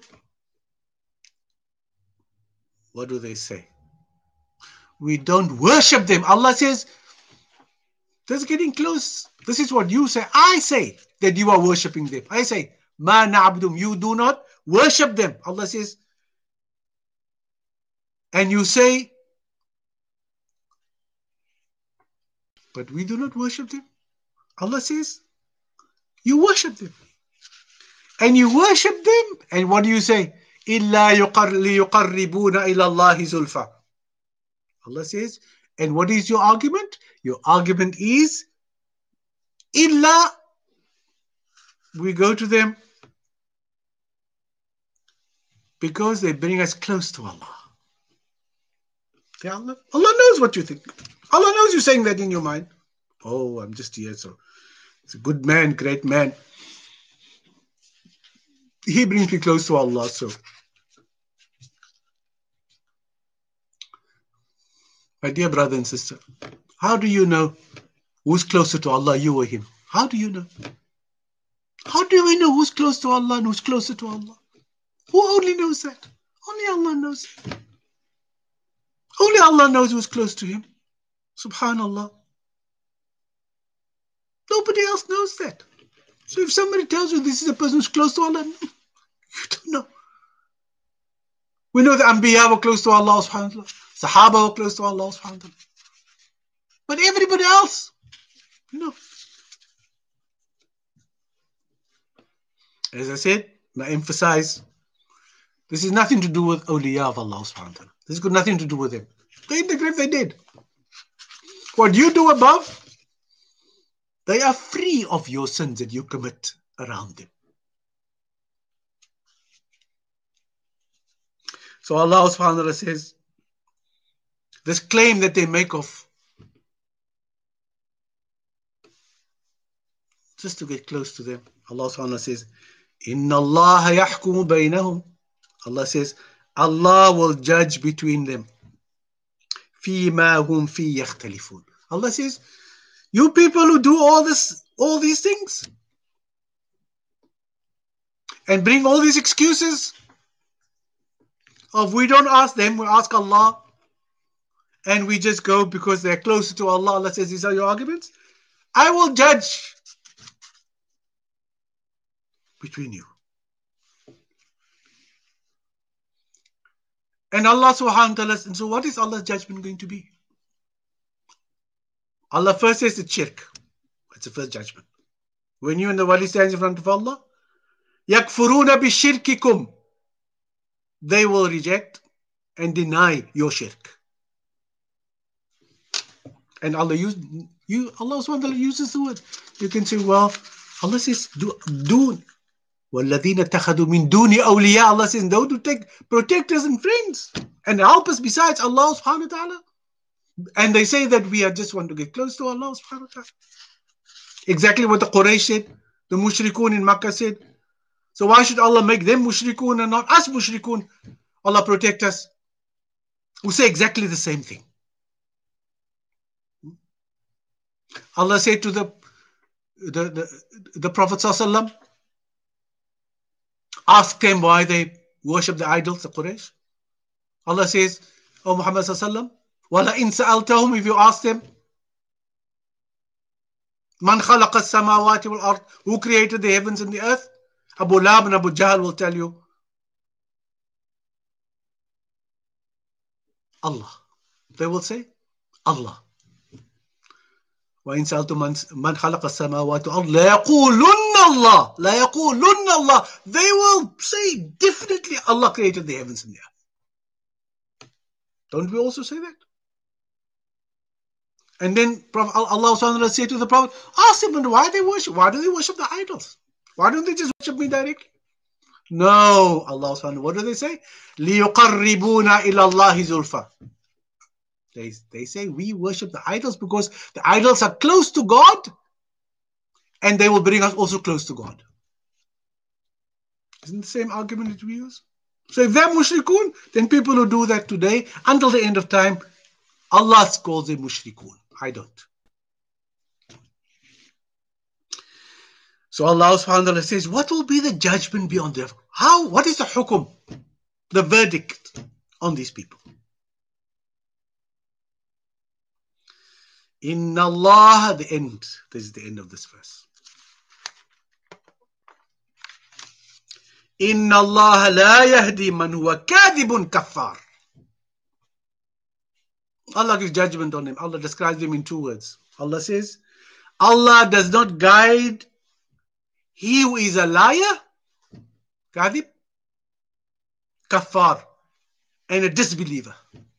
What do they say? We don't worship them. Allah says, this is getting close. This is what you say. I say that you are worshipping them. I say, مَا نَعْبُدُهُمْ. You do not worship them. Allah says, and you say, but we do not worship them. Allah says, you worship them. And you worship them, and what do you say? إِلَّا لِيُقَرِّبُونَ إِلَى اللَّهِ زُلْفَى. Allah says, and what is your argument? Your argument is, إِلَّا, we go to them because they bring us close to Allah. Yeah, Allah knows what you think. Allah knows you're saying that in your mind. Oh, I'm just here, so it's a good man, great man. He brings me close to Allah, so. My dear brother and sister, how do you know who's closer to Allah, you or him? How do you know? How do we know who's close to Allah and who's closer to Allah? Who only knows that? Only Allah knows. Only Allah knows who's close to him. Subhanallah. Nobody else knows that. So if somebody tells you this is a person who's close to Allah, you don't know. We know the Anbiya were close to Allah subhanahu wa ta'ala. Sahaba were close to Allah subhanahu wa ta'ala. But everybody else, As I said, I emphasize, this is nothing to do with awliya of Allah subhanahu wa ta'ala. This has got nothing to do with them. They in the grave, they did. What you do above, they are free of your sins that you commit around them. So Allah subhanahu wa ta'ala says, this claim that they make of just to get close to them, Allah subhanahu wa ta'ala says, Inna Allah yahkumu baynahum. Allah says, Allah will judge between them. Fima hum fi yakhtalifun. Allah says, you people who do all these things and bring all these excuses of we don't ask them, we ask Allah, and we just go because they're closer to Allah. Allah says, these are your arguments. I will judge between you. And Allah subhanahu wa ta'ala, and so what is Allah's judgment going to be? Allah first says it's shirk. That's the first judgment. When you and the wali stands in front of Allah, يَكْفُرُونَ بِشِرْكِكُمْ, they will reject and deny your shirk. And Allah subhanahu uses the word. You can say, well, Allah says, do وَالَّذِينَ اتَّخَذُوا مِن دُونِ أَوْلِيَاءَ, Allah says, those who take protectors and friends and help us besides Allah subhanahu wa ta'ala. And they say that we just want to get close to Allah subhanahu wa ta'ala. Exactly what the Quraysh said, the mushrikun in Makkah said. So why should Allah make them mushrikun and not us mushrikun? Allah protect us. Who say exactly the same thing. Allah said to the Prophet ﷺ, ask them why they worship the idols, the Quraysh. Allah says, O Muhammad ﷺ, وَلَئِن سَأَلْتَهُمْ, if you ask them, مَنْ خَلَقَ السَّمَاوَاتِ وَالْأَرْضِ, who created the heavens and the earth? Abu Lahab and Abu Jahl will tell you, Allah. They will say, Allah. وَإِنْ سَأَلْتُمْ مَنْ خَلَقَ السَّمَاوَاتِ وَالْأَرْضِ لَيَقُولُنَّ اللَّهُ. لَيَقُولُنَّ اللَّهُ. They will say definitely Allah created the heavens and the earth. Don't we also say that? And then Allah subhanahu wa ta'ala said to the Prophet, ask them why do they worship the idols? Why don't they just worship me directly? No, Allah subhanahu wa ta'ala, what do they say? لِيُقَرِّبُونَ إِلَى اللَّهِ زُلْفَى. They say we worship the idols because the idols are close to God and they will bring us also close to God. Isn't the same argument that we use? So if they're mushrikun, then people who do that today, until the end of time, Allah calls them mushrikun. I don't. So Allah subhanahu wa ta'ala says, what will be the judgment beyond death? What is the hukum, the verdict on these people? Inna Allah, the end. This is the end of this verse. Inna Allah la yahdi man huwa kadhibun kaffar. Allah gives judgment on him. Allah describes him in 2 words. Allah says, Allah does not guide he who is a liar, kadhib, kaffar, and a disbeliever.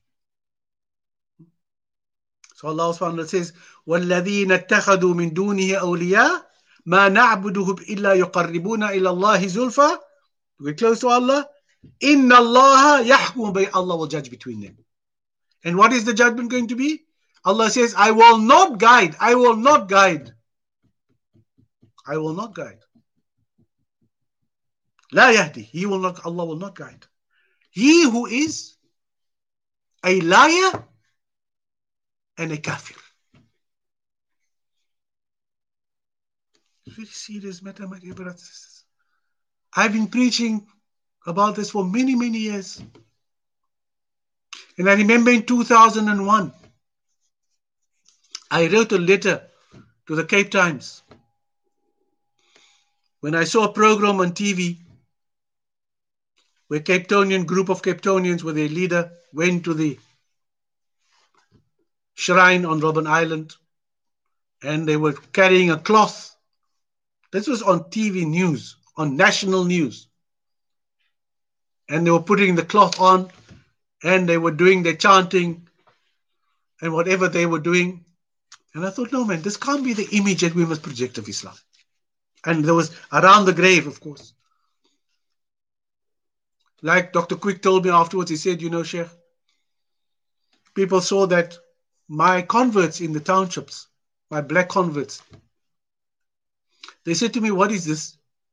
So Allah subhanahu wa ta'ala says, وَالَّذِينَ اتَّخَذُوا مِن دُونِهِ أَوْلِيَاءَ مَا نَعْبُدُهُمْ إِلَّا يُقَرِّبُونَ إِلَى اللَّهِ زُلْفَى. We're close to Allah. إِنَّ اللَّهَ يَحْكُمُ بَيْنَ. Allah will judge between them. And what is the judgment going to be? Allah says, I will not guide. I will not guide. I will not guide. La yahdi. Allah will not guide. He who is a liar and a kafir. Very serious matter, my dear brothers and sisters. I've been preaching about this for many, many years. And I remember in 2001, I wrote a letter to the Cape Times when I saw a program on TV where group of Cape Townians with their leader went to the shrine on Robben Island and they were carrying a cloth. This was on TV news, on national news. And they were putting the cloth on and they were doing their chanting and whatever they were doing. And I thought, no man, this can't be the image that we must project of Islam. And there was around the grave, of course. Like Dr. Quick told me afterwards, he said, you know, Sheikh, people saw that my converts in the townships, my black converts, they said to me, what is this?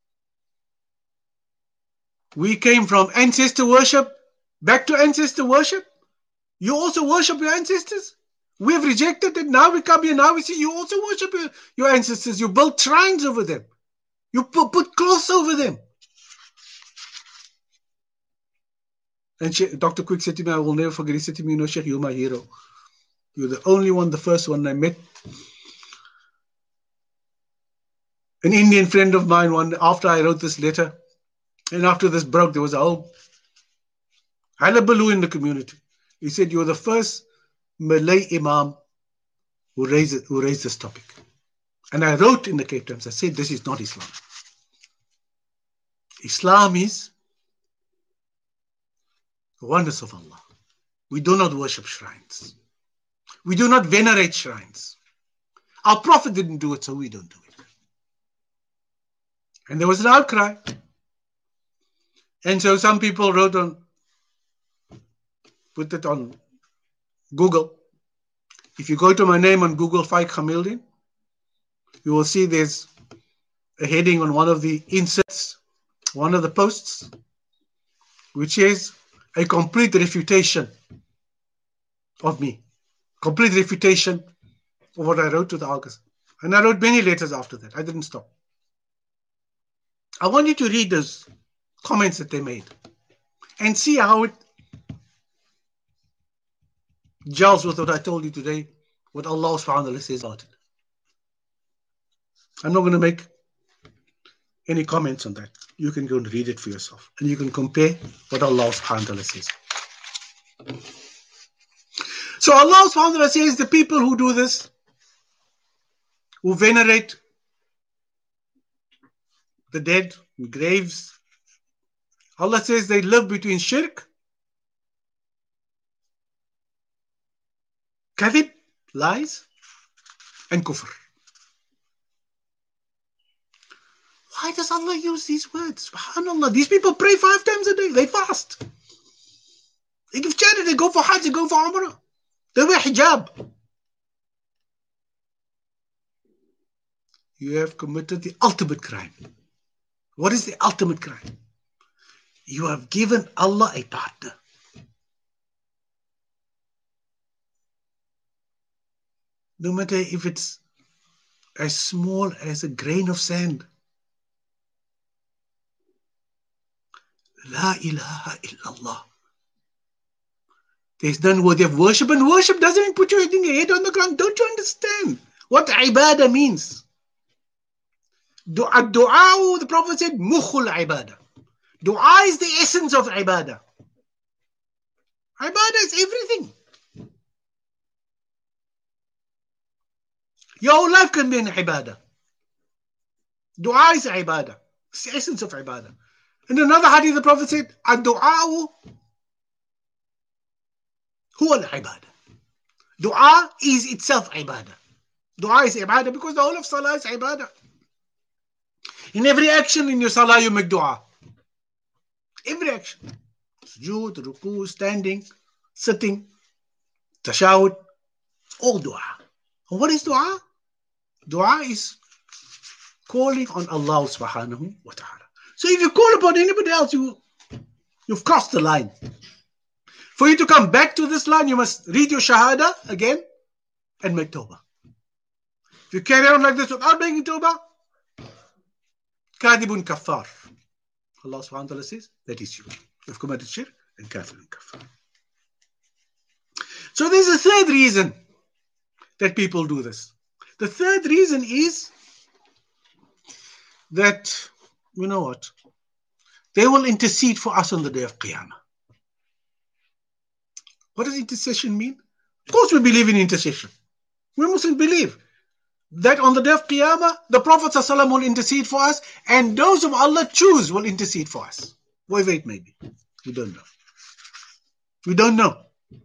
We came from ancestor worship back to ancestor worship. You also worship your ancestors? We have rejected it. Now we come here. Now we see you also worship your ancestors. You build shrines over them. You put cloths over them. And Dr. Quick said to me, I will never forget, he said to me, you know, Sheikh, you're my hero. You're the only one, the first one I met. An Indian friend of mine, after I wrote this letter, and after this broke, there was a whole Halabalu in the community. He said, you're the first Malay Imam who raised this topic. And I wrote in the Cape Times, I said, this is not Islam. Islam is the oneness of Allah. We do not worship shrines. We do not venerate shrines. Our Prophet didn't do it, so we don't do it. And there was an outcry. And so some people put it on Google. If you go to my name on Google, Faik Khamildin, you will see there's a heading on one of the inserts, one of the posts, which is a complete refutation of me. Complete refutation of what I wrote to the August. And I wrote many letters after that. I didn't stop. I want you to read those comments that they made and see how it gels with what I told you today, what Allah subhanahu wa ta'ala says about it. I'm not going to make any comments on that. You can go and read it for yourself. And you can compare what Allah subhanahu wa ta'ala says. So Allah subhanahu wa ta'ala says the people who do this, who venerate the dead in graves, Allah says they live between shirk, kadhib, lies, and kufr. Why does Allah use these words? SubhanAllah, these people pray 5 times a day. They fast. They give charity. They go for Hajj. They go for Umrah. They wear hijab. You have committed the ultimate crime. What is the ultimate crime? You have given Allah a partner. No matter if it's as small as a grain of sand. La ilaha illallah. There's none worthy of worship, and worship doesn't mean put your head on the ground. Don't you understand what ibadah means? Dua, the Prophet said, mukhul ibadah. Dua is the essence of ibadah. Ibadah is everything. Your whole life can be an ibadah. Dua is ibadah. It's the essence of ibadah. In another hadith, the Prophet said, ad-du'a huwa al-ibadah. Dua is itself ibadah. Dua is ibadah because the whole of salah is ibadah. In every action in your salah, you make dua. Every action. Sujood, ruku, standing, sitting, tashahud, all dua. And what is dua? Dua is calling on Allah subhanahu wa ta'ala. So if you call upon anybody else, you've crossed the line. For you to come back to this line, you must read your shahada again and make tawbah. If you carry on like this without making tawbah, kadibun kaffar. Allah subhanahu wa ta'ala says, that is you. You've committed shirk and kafirun kaffar. So there's a third reason that people do this. The third reason is that, you know what? They will intercede for us on the day of Qiyamah. What does intercession mean? Of course we believe in intercession. We mustn't believe that on the day of Qiyamah, the Prophet ﷺ will intercede for us, and those whom Allah choose will intercede for us. Whatever it may be. We don't know. We don't know.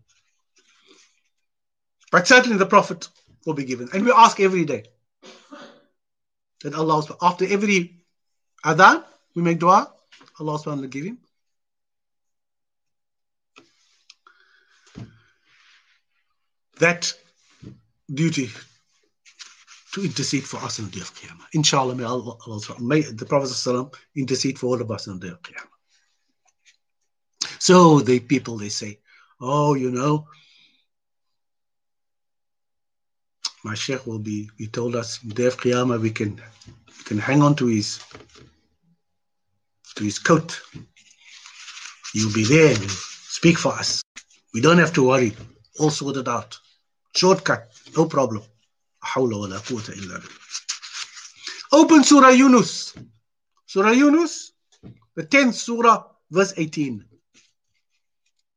But certainly the Prophet will be given. And we ask every day that Allah, after every adhan, we make dua, Allah subhanahu wa ta'ala give him. That duty to intercede for us on the day of Qiyamah. Inshallah, may the Prophet ﷺ intercede for all of us on the day of Qiyamah. So the people, they say, oh, you know, my Sheikh he told us, on the day of Qiyamah, we can hang on to his coat. You'll be there and speak for us. We don't have to worry. All sorted out. Shortcut. No problem. Open Surah Yunus. Surah Yunus, the 10th Surah, verse 18.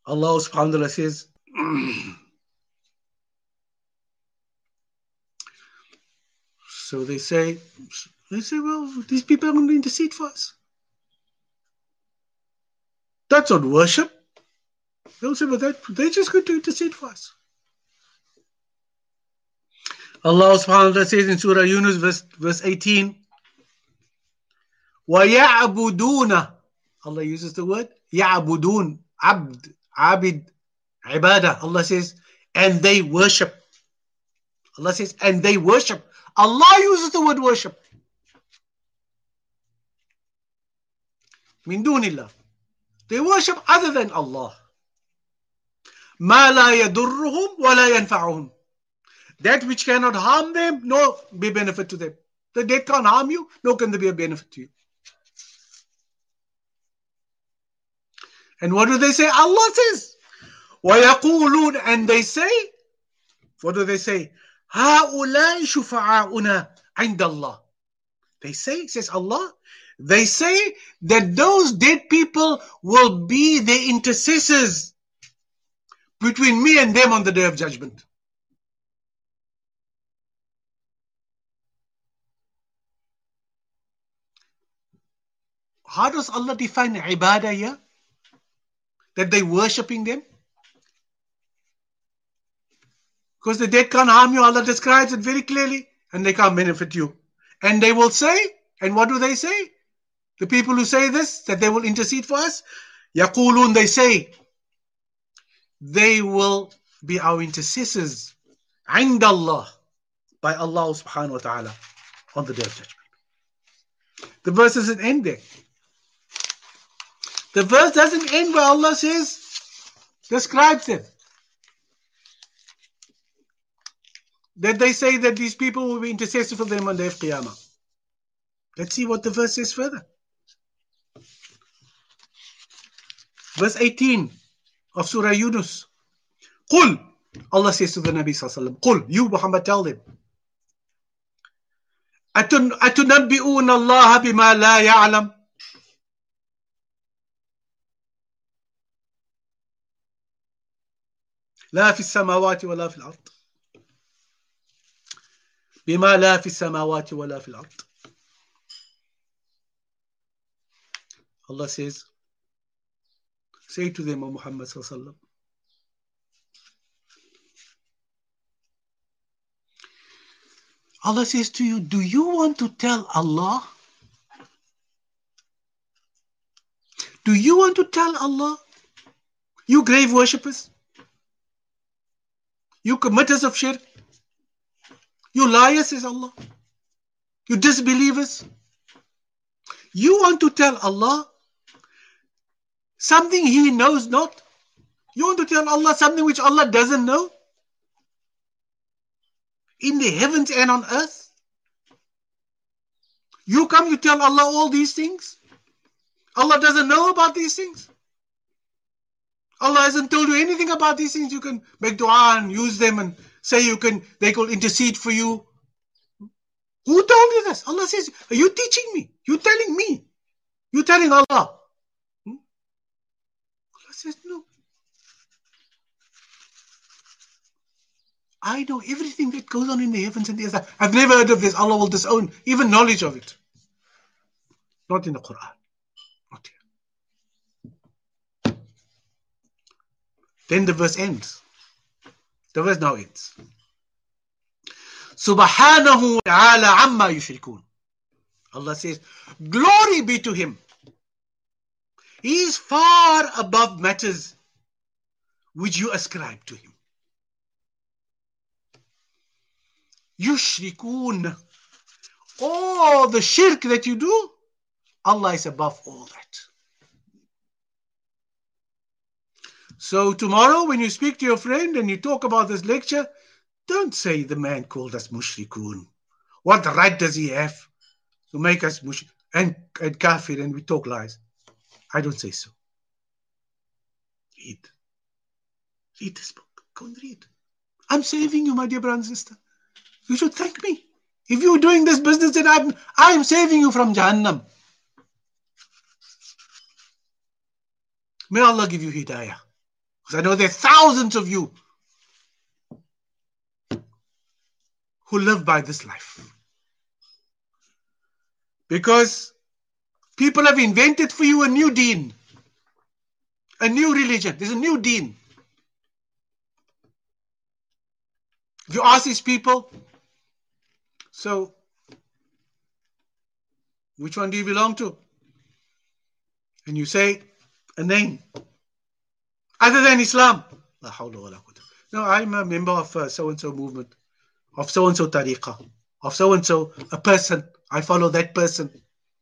Allah subhanahu wa ta'ala says, so they say, well, these people are going to intercede for us. That's not worship. They'll say, but they're just going to intercede for us. Allah subhanahu wa ta'ala says in Surah Yunus, verse 18, وَيَعْبُدُونَ. Allah uses the word يَعْبُدُون, abd, abid, ibadah. Allah says, and they worship. Allah says, and they worship. Allah uses the word worship. Min dunillah. They worship other than Allah. مَا لَا يَضُرُّهُمْ وَلَا يَنْفَعُهُمْ. That which cannot harm them, nor be benefit to them. The dead can't harm you, nor can there be a benefit to you. And what do they say? Allah says, وَيَقُولُونَ, and they say, what do they say? هَؤُلَاءِ شُفَعَاؤُنَا عِنْدَ اللَّهِ. They say, says Allah, they say that those dead people will be the intercessors between me and them on the Day of Judgment. How does Allah define ibadah here? That they worshipping them? Because the dead can't harm you. Allah describes it very clearly, and they can't benefit you. And they will say, and what do they say? The people who say this, that they will intercede for us, يَقُولُونَ, they say, they will be our intercessors عِنْدَ اللَّهِ, by Allah subhanahu wa ta'ala, on the Day of Judgment. The verse doesn't end there. The verse doesn't end where Allah says, describes them. That they say that these people will be intercessors for them on the day of Qiyamah. Let's see what the verse says further. Verse 18 of Surah Yunus. قُلْ, Allah says to the Nabi sallallahu alaihi wasallam, قُلْ, you Muhammad, tell them, أَتُنَبِّئُونَ اللَّهَ بِمَا لَا يَعْلَمُ. لا في السماوات ولا في الأرض. بما لا في السماوات ولا في الأرض. Allah says, say to them, O Muhammad sallallahu alaihi wasallam, Allah says to you, do you want to tell Allah? Do you want to tell Allah? You grave worshippers, you committers of shirk, you liars, says Allah, you disbelievers, you want to tell Allah something He knows not? You want to tell Allah something which Allah doesn't know? In the heavens and on earth? You come, you tell Allah all these things? Allah doesn't know about these things? Allah hasn't told you anything about these things. You can make dua and use them and say they could intercede for you. Who told you this? Allah says, are you teaching me? You telling me? You telling Allah? Allah says, no. I know everything that goes on in the heavens and the earth. I've never heard of this. Allah will disown even knowledge of it. Not in the Quran. Not here. Then the verse ends. The verse now ends. Subhanahu wa ta'ala amma yushrikun. Allah says, glory be to Him. He is far above matters which you ascribe to Him. Yushrikun. All the shirk that you do, Allah is above all that. So tomorrow when you speak to your friend and you talk about this lecture, don't say the man called us mushrikun. What right does he have to make us mushrik and kafir and we talk lies? I don't say so. Read. Read this book. Go and read. I'm saving you, my dear brother and sister. You should thank me. If you're doing this business, then I am saving you from Jahannam. May Allah give you hidayah. Because I know there are thousands of you who live by this life. Because people have invented for you a new deen, a new religion. There's a new deen. If you ask these people, so which one do you belong to? And you say a name other than Islam. No, I'm a member of so-and-so movement, of so-and-so tariqah, of so-and-so, a person. I follow that person.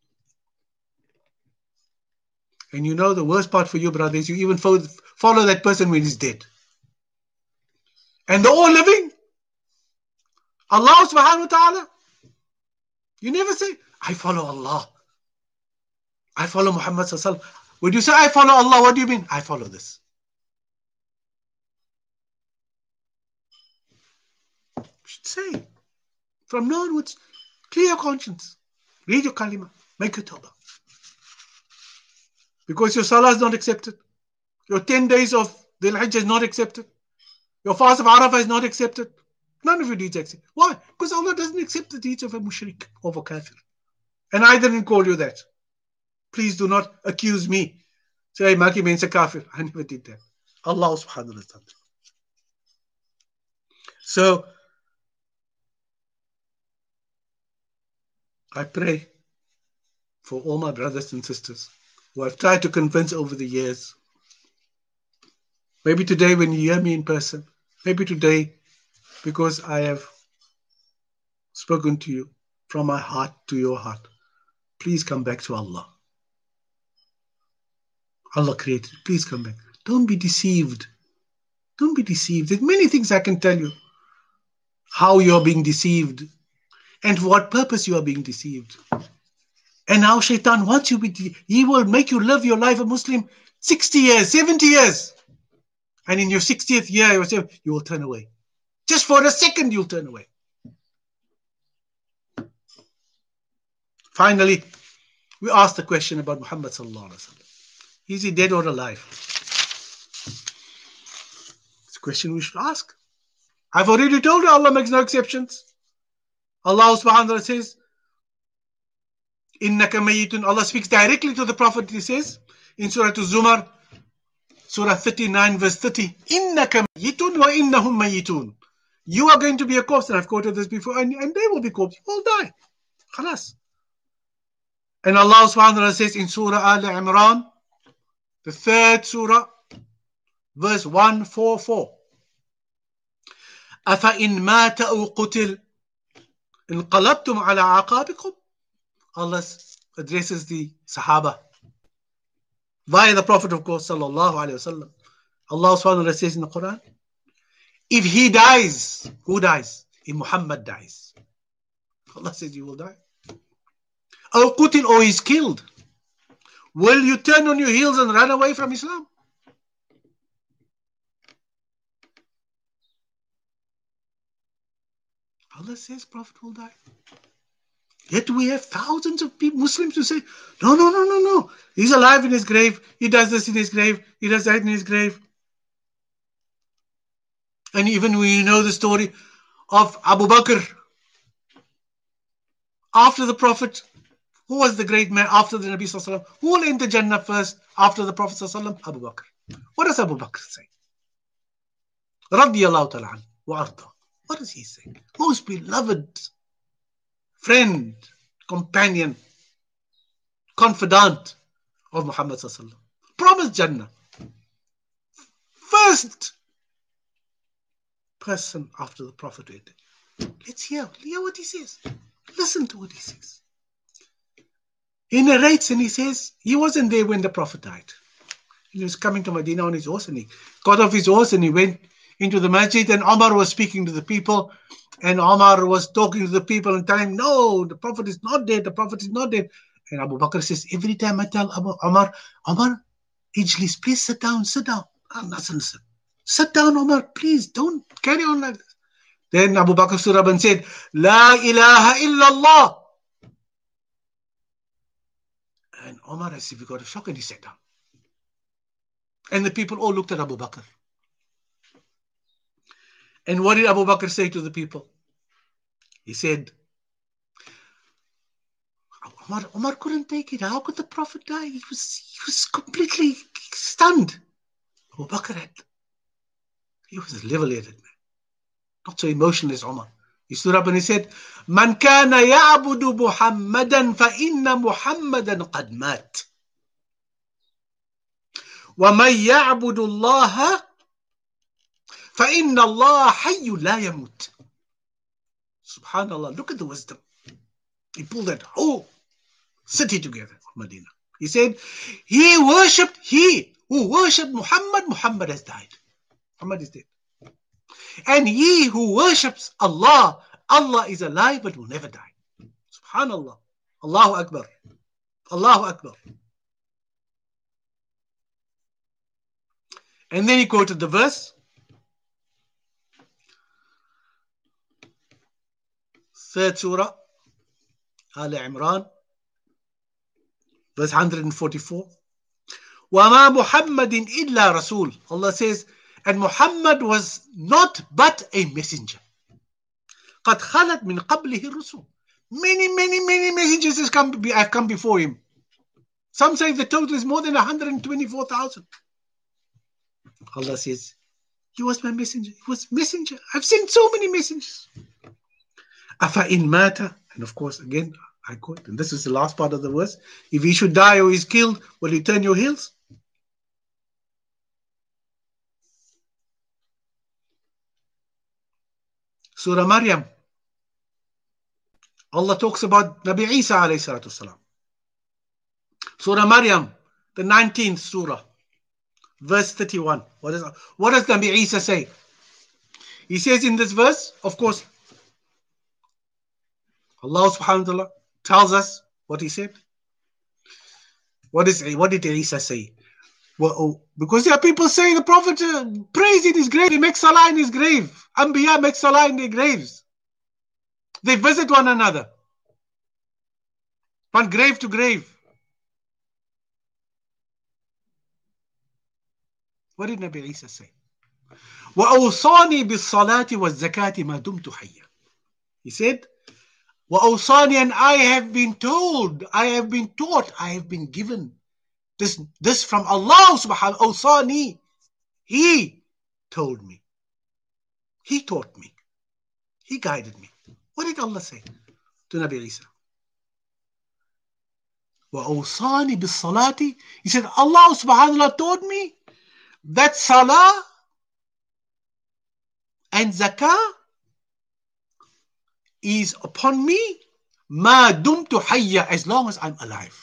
And you know the worst part for you, brother, is you even follow that person when he's dead. And they're all living. Allah subhanahu wa ta'ala. You never say, I follow Allah. I follow Muhammad sallallahu alaihi wasallam. When you say, I follow Allah, what do you mean? I follow this. You should say, from now onwards, clear your conscience. Read your kalima. Make your tawbah. Because your salah is not accepted. Your 10 days of Dhul Hijjah is not accepted. Your fast of Arafah is not accepted. None of your deeds are accepted. Why? Because Allah doesn't accept the deeds of a mushrik or a kafir. And I didn't call you that. Please do not accuse me. Say, Maki means a kafir. I never did that. Allah subhanahu wa ta'ala. So, I pray for all my brothers and sisters who I've tried to convince over the years. Maybe today when you hear me in person, maybe today because I have spoken to you from my heart to your heart. Please come back to Allah. Allah created. Please come back. Don't be deceived. Don't be deceived. There's many things I can tell you. How you're being deceived and for what purpose you are being deceived. And how Shaitan wants you, he will make you live your life a Muslim 60 years, 70 years. And in your 60th year, you will turn away. Just for a second, you'll turn away. Finally, we asked the question about Muhammad sallallahu alaihi wasallam. Is he dead or alive? It's a question we should ask. I've already told you Allah makes no exceptions. Allah subhanahu wa ta'ala says, Innaka mayyitun. Allah speaks directly to the Prophet. He says in Surah Zumar, Surah 39, verse 30, Innaka mayyitun wa innahum mayyitun. You are going to be a corpse, and I've quoted this before, and they will be corpse. You will die. Khalas. And Allah subhanahu wa ta'ala says in Surah Al Imran, the 3rd surah, verse 144, أَفَإِنْ مَاتَ أَوْ قُتِلْ انقلبتم على عقابكم. Allah addresses the Sahaba via the Prophet of course sallallahu alaihi wasallam. Allah subhanahu wa ta'ala says in the Quran, if he dies, who dies? If Muhammad dies, Allah says you will die. أو قتل, or is killed, will you turn on your heels and run away from Islam? Allah says Prophet will die. Yet we have thousands of people, Muslims who say, no. He's alive in his grave. He does this in his grave. He does that in his grave. And even when you know the story of Abu Bakr, after the Prophet, who was the great man after the Nabi Sallallahu Alaihi Wasallam? Who will enter Jannah first after the Prophet Sallallahu Alaihi Wasallam? Abu Bakr. What does Abu Bakr say? Radiyallahu ta'ala anhu wa arda. What does he say? Most beloved friend, companion, confidant of Muhammad Sallallahu Alaihi Wasallam. Promised Jannah. First person after the Prophet. Let's hear what he says. Listen to what he says. He narrates and he says he wasn't there when the Prophet died. He was coming to Medina on his horse and he got off his horse and he went into the masjid, and Omar was speaking to the people, and Omar was talking to the people and telling, no, the Prophet is not dead, the Prophet is not dead. And Abu Bakr says, every time I tell Omar, Ijlis, please sit down. I'm not listen. Sit down, Omar, please, don't carry on like this. Then Abu Bakr stood up and said, La ilaha illallah. And Omar, as if he got a shock, and he sat down. And the people all looked at Abu Bakr. And what did Abu Bakr say to the people? He said, Umar couldn't take it. How could the Prophet die? He was completely stunned. Abu Bakr he was a level-headed man, not so emotional as Umar. He stood up and he said, Man kana ya'budu Muhammadan fa inna Muhammadan qad mat. Wa man ya'budu Allah fa inna Allah hayyun la yamut. Subhanallah, look at the wisdom. He pulled that whole city together of Medina. He said, he who worshipped Muhammad, Muhammad has died. Muhammad is dead. And he who worships Allah, Allah is alive but will never die. Subhanallah. Allahu Akbar. Allahu Akbar. And then he quoted the verse. Third surah, Al Imran, verse 144. وَمَا مُحَمَّدٍ إِلَّا رَسُولٌ. Allah says, and Muhammad was not but a messenger. قَدْ خَلَتْ مِنْ قَبْلِهِ الرُّسُلُ. Many messengers have come before him. Some say the total is more than 124,000. Allah says, he was my messenger. He was messenger. I've seen so many messengers. أَفَإِنْ مَاتَ. And of course, again, I quote, and this is the last part of the verse. If he should die or is killed, will you turn your heels? Surah Maryam. Allah talks about Nabi Isa alayhi salatu salam. Surah Maryam, the 19th surah, verse 31. What does Nabi Isa say? He says in this verse, of course, Allah subhanahu wa ta'ala tells us what he said. What did Isa say? Well, because there are people saying the Prophet prays in his grave, he makes salah in his grave. Anbiya make salah in their graves. They visit one another, from grave to grave. What did Nabi Isa say? وَأَوْصَانِي بِالصَّلَاةِ وَالزَّكَاةِ مَا دُمْتُ حَيًّا. He said, وَأَوْصَانِي, and I have been told, I have been taught, I have been given this from Allah subhanahu wa ta'ala. Awsani. He told me. He taught me. He guided me. What did Allah say to Nabi Isa? وَأَوْصَانِي بِالصَّلَاةِ. He said, Allah subhanahu wa ta'ala taught me that salah and zakah is upon me ma dumtu hayya, as long as I'm alive.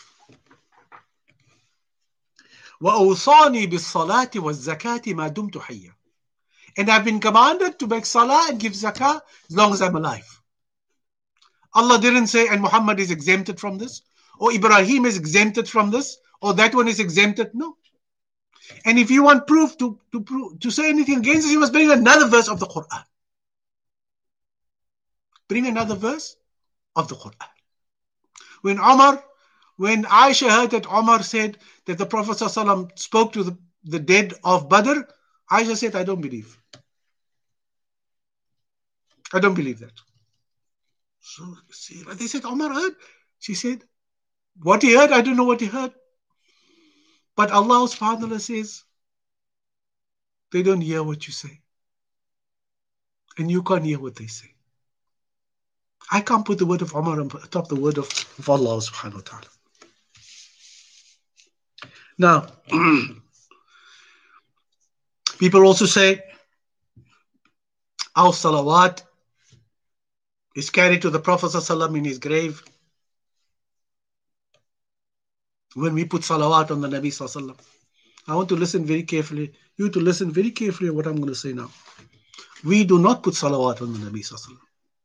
وَأَوْصَانِي بِالصَّلَاةِ وَالزَّكَاةِ مَا دُمْتُ حَيًّا. And I've been commanded to make salah and give zakah as long as I'm alive. Allah didn't say, and Muhammad is exempted from this, or Ibrahim is exempted from this, or that one is exempted. No. And if you want proof to say anything against this, you must bring another verse of the Quran. Bring another verse of the Quran. When Aisha heard that Umar said that the Prophet ﷺ spoke to the dead of Badr, Aisha said, I don't believe. I don't believe that. So they said, Umar heard. She said, what he heard, I don't know what he heard. But Allah subhanahu wa ta'ala says, they don't hear what you say. And you can't hear what they say. I can't put the word of Umar on top the word of Allah subhanahu wa ta'ala. Now, people also say our salawat is carried to the Prophet ﷺ in his grave. When we put salawat on the Nabi ﷺ, I want to listen very carefully. You to listen very carefully what I'm going to say now. We do not put salawat on the Nabi ﷺ.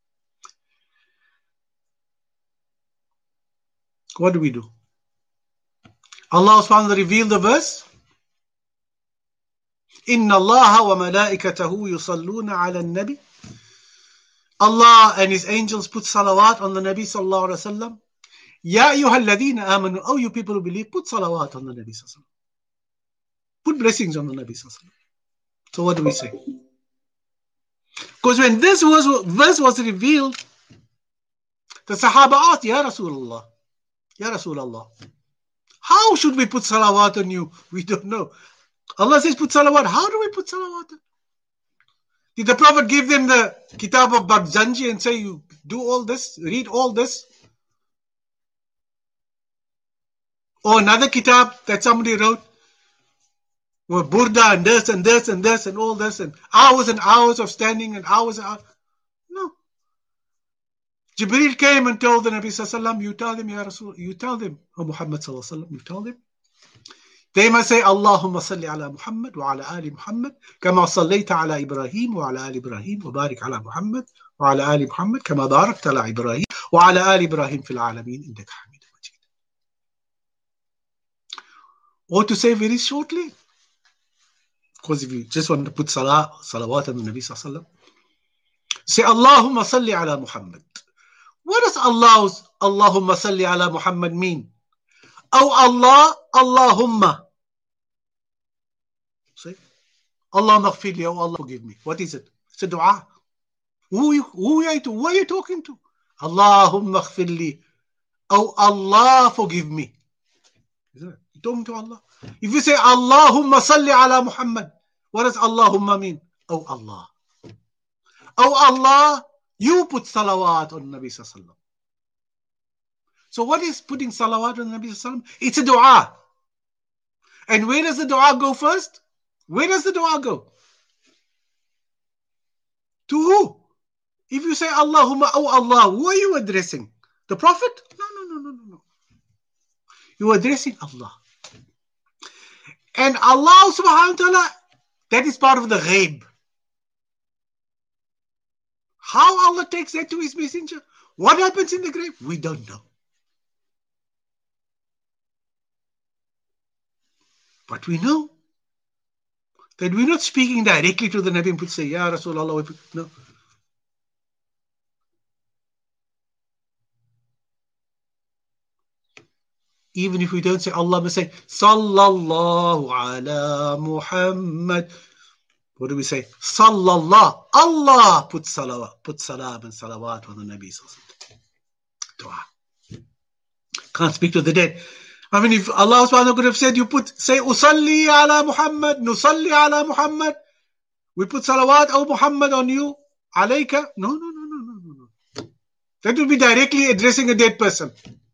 What do we do? Allah subhanahu wa ta'ala revealed the verse. Inna Allah wa malaikatahu yusalluna ala nabi. Allah and his angels put salawat on the Nabi sallallahu alaihi wasallam. Ya ayyuhalladhina amanu. Oh, you people who believe, put salawat on the Nabi sallallahu alaihi wasallam. Put blessings on the Nabi sallallahu alaihi wasallam. So what do we say? Because when this verse was revealed, the Sahaba asked, Ya Rasulullah, Ya Rasulullah, how should we put salawat on you? We don't know. Allah says put salawat. How do we put salawat? Did the Prophet give them the kitab of Barzanji and say, you do all this, read all this? Or another kitab that somebody wrote, with burda and this and this and this and all this, and hours of standing and hours and hours. No. Jibreel came and told the Nabi Sallallahu Alaihi Wasallam, you tell them, Ya Rasul, you tell them, O Muhammad Sallallahu Alaihi Wasallam, you tell them. They must say, Allahumma salli ala Muhammad wa ala ali Muhammad, kama sallayta ala Ibrahim wa ala ali Ibrahim, wa barik ala Muhammad wa ala ali Muhammad, kama barakta ala Ibrahim wa ala ali Ibrahim fil alameen, indaka hamid majid. Or to say very shortly, because if you just want to put salawat on the Nabi Sallallahu Alaihi Wasallam, say Allahumma salli ala Muhammad. What does Allahumma salli ala Muhammad mean? Oh Allah, Allahumma. See? Allah maghfirli, oh Allah forgive me. What is it? It's a dua. Who are you talking to? Allahumma maghfirli, oh Allah forgive me. Isn't it? You're talking to Allah. If you say Allahumma salli ala Muhammad, what does Allahumma mean? Oh Allah. Oh Allah, you put salawat on Nabi Sallallahu Alaihi Wasallam. So what is putting salawat on Nabi Sallallahu Alaihi Wasallam? It's a dua. And where does the dua go first? Where does the dua go? To who? If you say Allahumma, oh Allah, who are you addressing? The Prophet? No. You are addressing Allah. And Allah subhanahu wa ta'ala, that is part of the ghaib. How Allah takes that to his messenger? What happens in the grave? We don't know. But we know that we're not speaking directly to the Nabi and say, Ya Rasulullah. No. Even if we don't say Allah, we say Sallallahu ala Muhammad. What do we say? Sallallahu. Allah put salam and salawat on the Nabi. Dua. Can't speak to the dead. I mean, if Allah subhanahu wa ta'ala could have said, say Usalli ala Muhammad, Nusalli ala Muhammad. We put salawat, oh Muhammad, on you. Alayka. No. That would be directly addressing a dead person.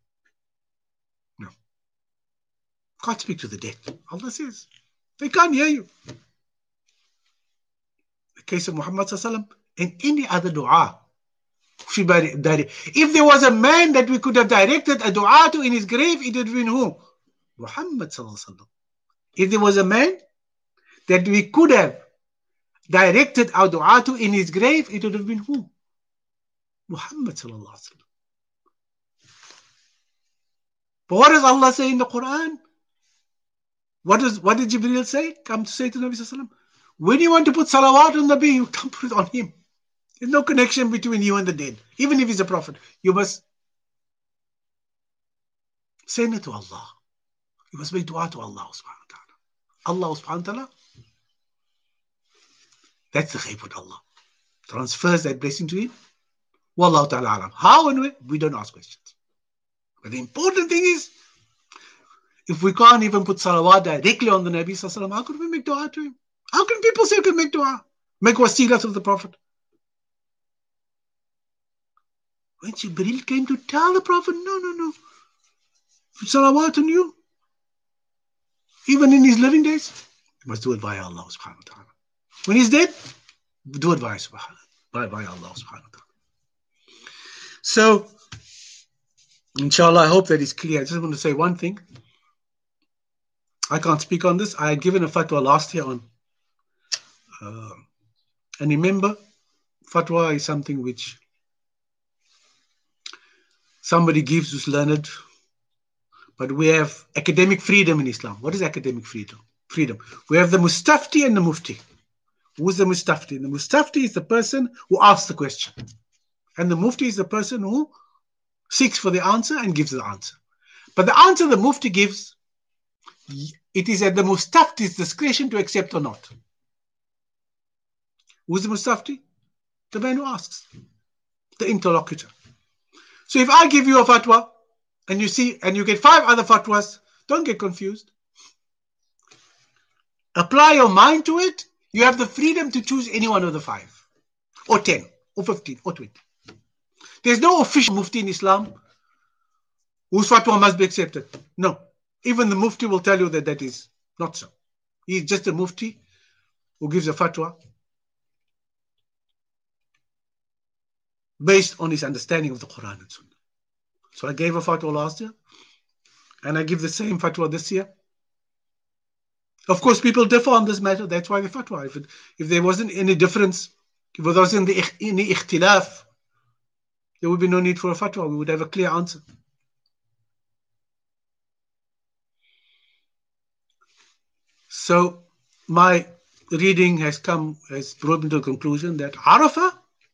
Can't speak to the dead. Allah says, they can't hear you. The case of Muhammad Sallallahu Alaihi Wasallam and any other dua. If there was a man that we could have directed a dua to in his grave, it would have been who? Muhammad Sallallahu Alaihi Wasallam. If there was a man that we could have directed our dua to in his grave, it would have been who? Muhammad Sallallahu Alaihi Wasallam. But what does Allah say in the Quran? What did Jibreel say? Come to say to Nabi Sallallahu Alaihi Wasallam, when you want to put salawat on Nabi, you don't put it on him. There's no connection between you and the dead. Even if he's a prophet, you must send it to Allah. You must make dua to Allah subhanahu wa ta'ala. Allah subhanahu wa ta'ala, that's the ghaib with Allah. Transfers that blessing to him. Wallahu ta'ala alam. How and when? We don't ask questions. But the important thing is, if we can't even put salawat directly on the Nabi Sallallahu Alaihi Wasallam, how could we make dua to him? How can people say we can make dua? Make wasilah to the Prophet? When Jibreel came to tell the Prophet, no. Put salawat on you. Even in his living days, you must do it via Allah subhanahu wa ta'ala. When he's dead, do it via Allah subhanahu wa ta'ala. So, inshallah, I hope that is clear. I just want to say one thing. I can't speak on this. I had given a fatwa last year on, and remember, fatwa is something which somebody gives who's learned, but we have academic freedom in Islam. What is academic freedom? We have the mustafti and the mufti. Who's the mustafti? The mustafti is the person who asks the question, and the mufti is the person who seeks for the answer and gives the answer. But the answer the mufti gives, it is at the mustafti's discretion to accept or not. Who's the mustafti? The man who asks, the interlocutor. So if I give you a fatwa and you get 5 other fatwas, don't get confused. Apply your mind to it. You have the freedom to choose any one of the 5 or 10 or 15 or 20. There's no official mufti in Islam whose fatwa must be accepted. No. Even the mufti will tell you that that is not so. He's just a mufti who gives a fatwa based on his understanding of the Quran and Sunnah. So I gave a fatwa last year, and I give the same fatwa this year. Of course, people differ on this matter. That's why the fatwa. If there wasn't any difference, if there wasn't any ikhtilaf, there would be no need for a fatwa. We would have a clear answer. So my reading has brought me to the conclusion that Arafah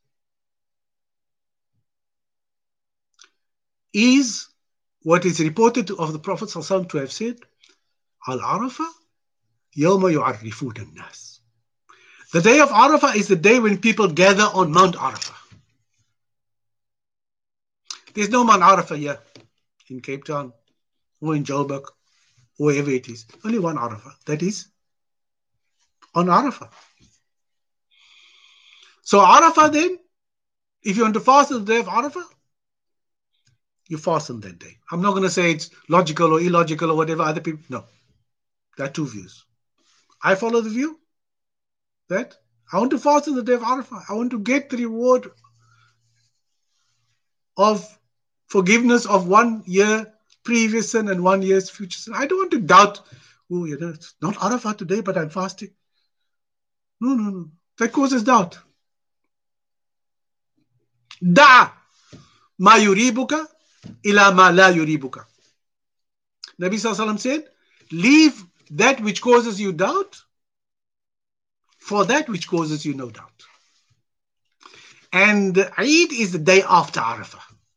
is what is reported of the Prophet ﷺ to have said, Al-Arafah yawma yu'arrifuna an-nas. The day of Arafah is the day when people gather on Mount Arafah. There's no Mount Arafah here in Cape Town or in Joburg, wherever it is. Only one Arafah. That is on Arafah. So Arafah then, if you want to fast on the day of Arafah, you fast on that day. I'm not going to say it's logical or illogical or whatever other people. No. There are 2 views. I follow the view that I want to fast on the day of Arafah. I want to get the reward of forgiveness of 1 year previous sin and 1 year's future sin. I don't want to doubt, it's not Arafah today, but I'm fasting. No. That causes doubt. Da ma yuribuka ila ma la yuribuka. Nabi Sallallahu Alaihi Wasallam said, leave that which causes you doubt for that which causes you no doubt. And Eid is the day after Arafah.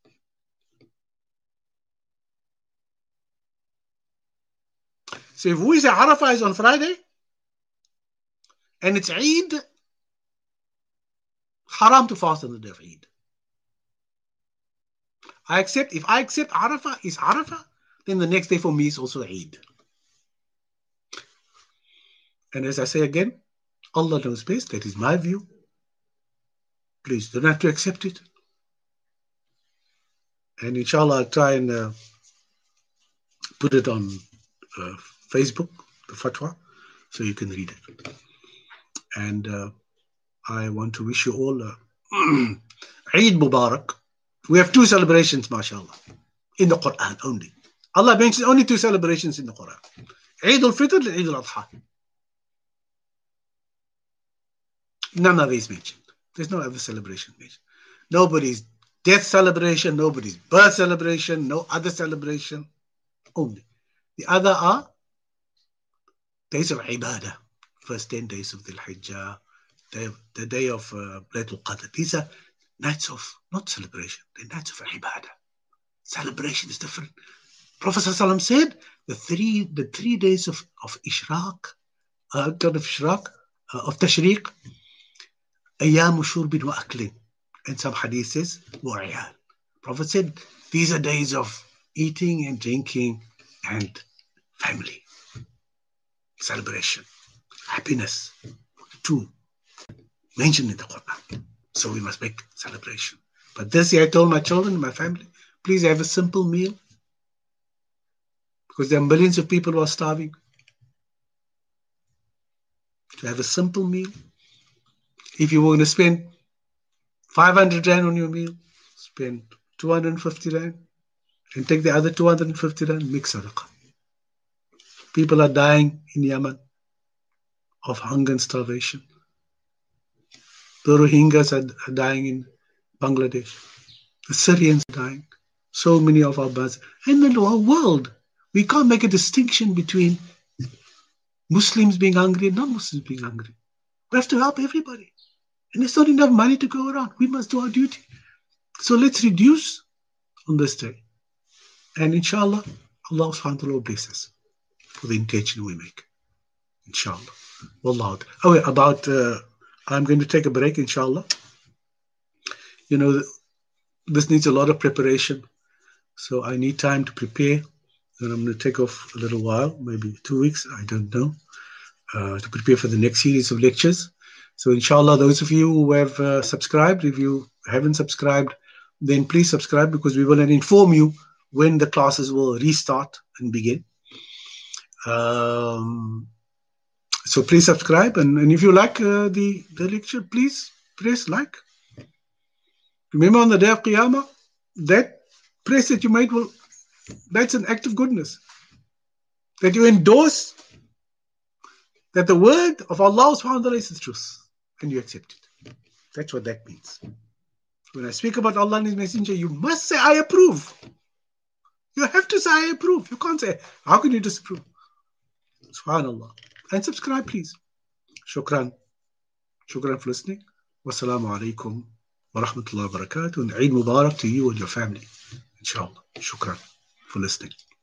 So if we say Arafah is on Friday and it's Eid, haram to fast on the day of Eid. If I accept Arafah is Arafah, then the next day for me is also Eid. And as I say again, Allah knows best. That is my view. Please don't have to accept it. And inshallah, I'll try and put it on Facebook, the fatwa, so you can read it. And I want to wish you all Eid Mubarak. We have 2 celebrations, mashallah, in the Quran only. Allah mentions only 2 celebrations in the Quran. Eid al-Fitr and Eid al-Adha. None of these mentioned. There's no other celebration mentioned. Nobody's death celebration, nobody's birth celebration, no other celebration. Only. The other are days of ibadah. First 10 days of Dhul Hijjah, the day of Laylatul Qadr. These are nights of, not celebration, they're nights of ibadah. Celebration is different. Prophet ﷺ said the three days of Ishraq, of Tashriq, Ayyamu Shurbin wa Aklin. And some hadith says, Mu'ayal. Prophet said, these are days of eating and drinking and family. Celebration. Happiness. 2. Mentioned in the Quran. So we must make celebration. But this year I told my children, my family, please have a simple meal. Because there are millions of people who are starving. To have a simple meal. If you were going to spend 500 Rand on your meal, spend 250 Rand. And take the other 250 Rand, make sadaqah. People are dying in Yemen of hunger and starvation. The Rohingyas are dying in Bangladesh. The Syrians are dying. So many of our brothers. And in the whole world, we can't make a distinction between Muslims being hungry and non-Muslims being hungry. We have to help everybody. And there's not enough money to go around. We must do our duty. So let's reduce on this day. And inshallah, Allah subhanahu wa ta'ala will bless us for the intention we make. Inshallah. Wallahu. I'm going to take a break, inshallah. this needs a lot of preparation. So I need time to prepare. And I'm going to take off a little while, maybe 2 weeks, I don't know, to prepare for the next series of lectures. So inshallah, those of you who have subscribed, if you haven't subscribed, then please subscribe, because we will then inform you when the classes will restart and begin. So please subscribe, and if you like the lecture, please press like. Remember, on the day of Qiyamah, that press that you made, that's an act of goodness. That you endorse that the word of Allah subhanahu wa ta'ala is the truth, and you accept it. That's what that means. When I speak about Allah and His Messenger, you must say, I approve. You have to say, I approve. You can't say, how can you disapprove? Subhanallah. And subscribe, please. Shukran. Shukran for listening. Wassalamu alaikum wa rahmatullahi wa barakatuh. And Eid Mubarak to you and your family. Inshallah. Shukran for listening.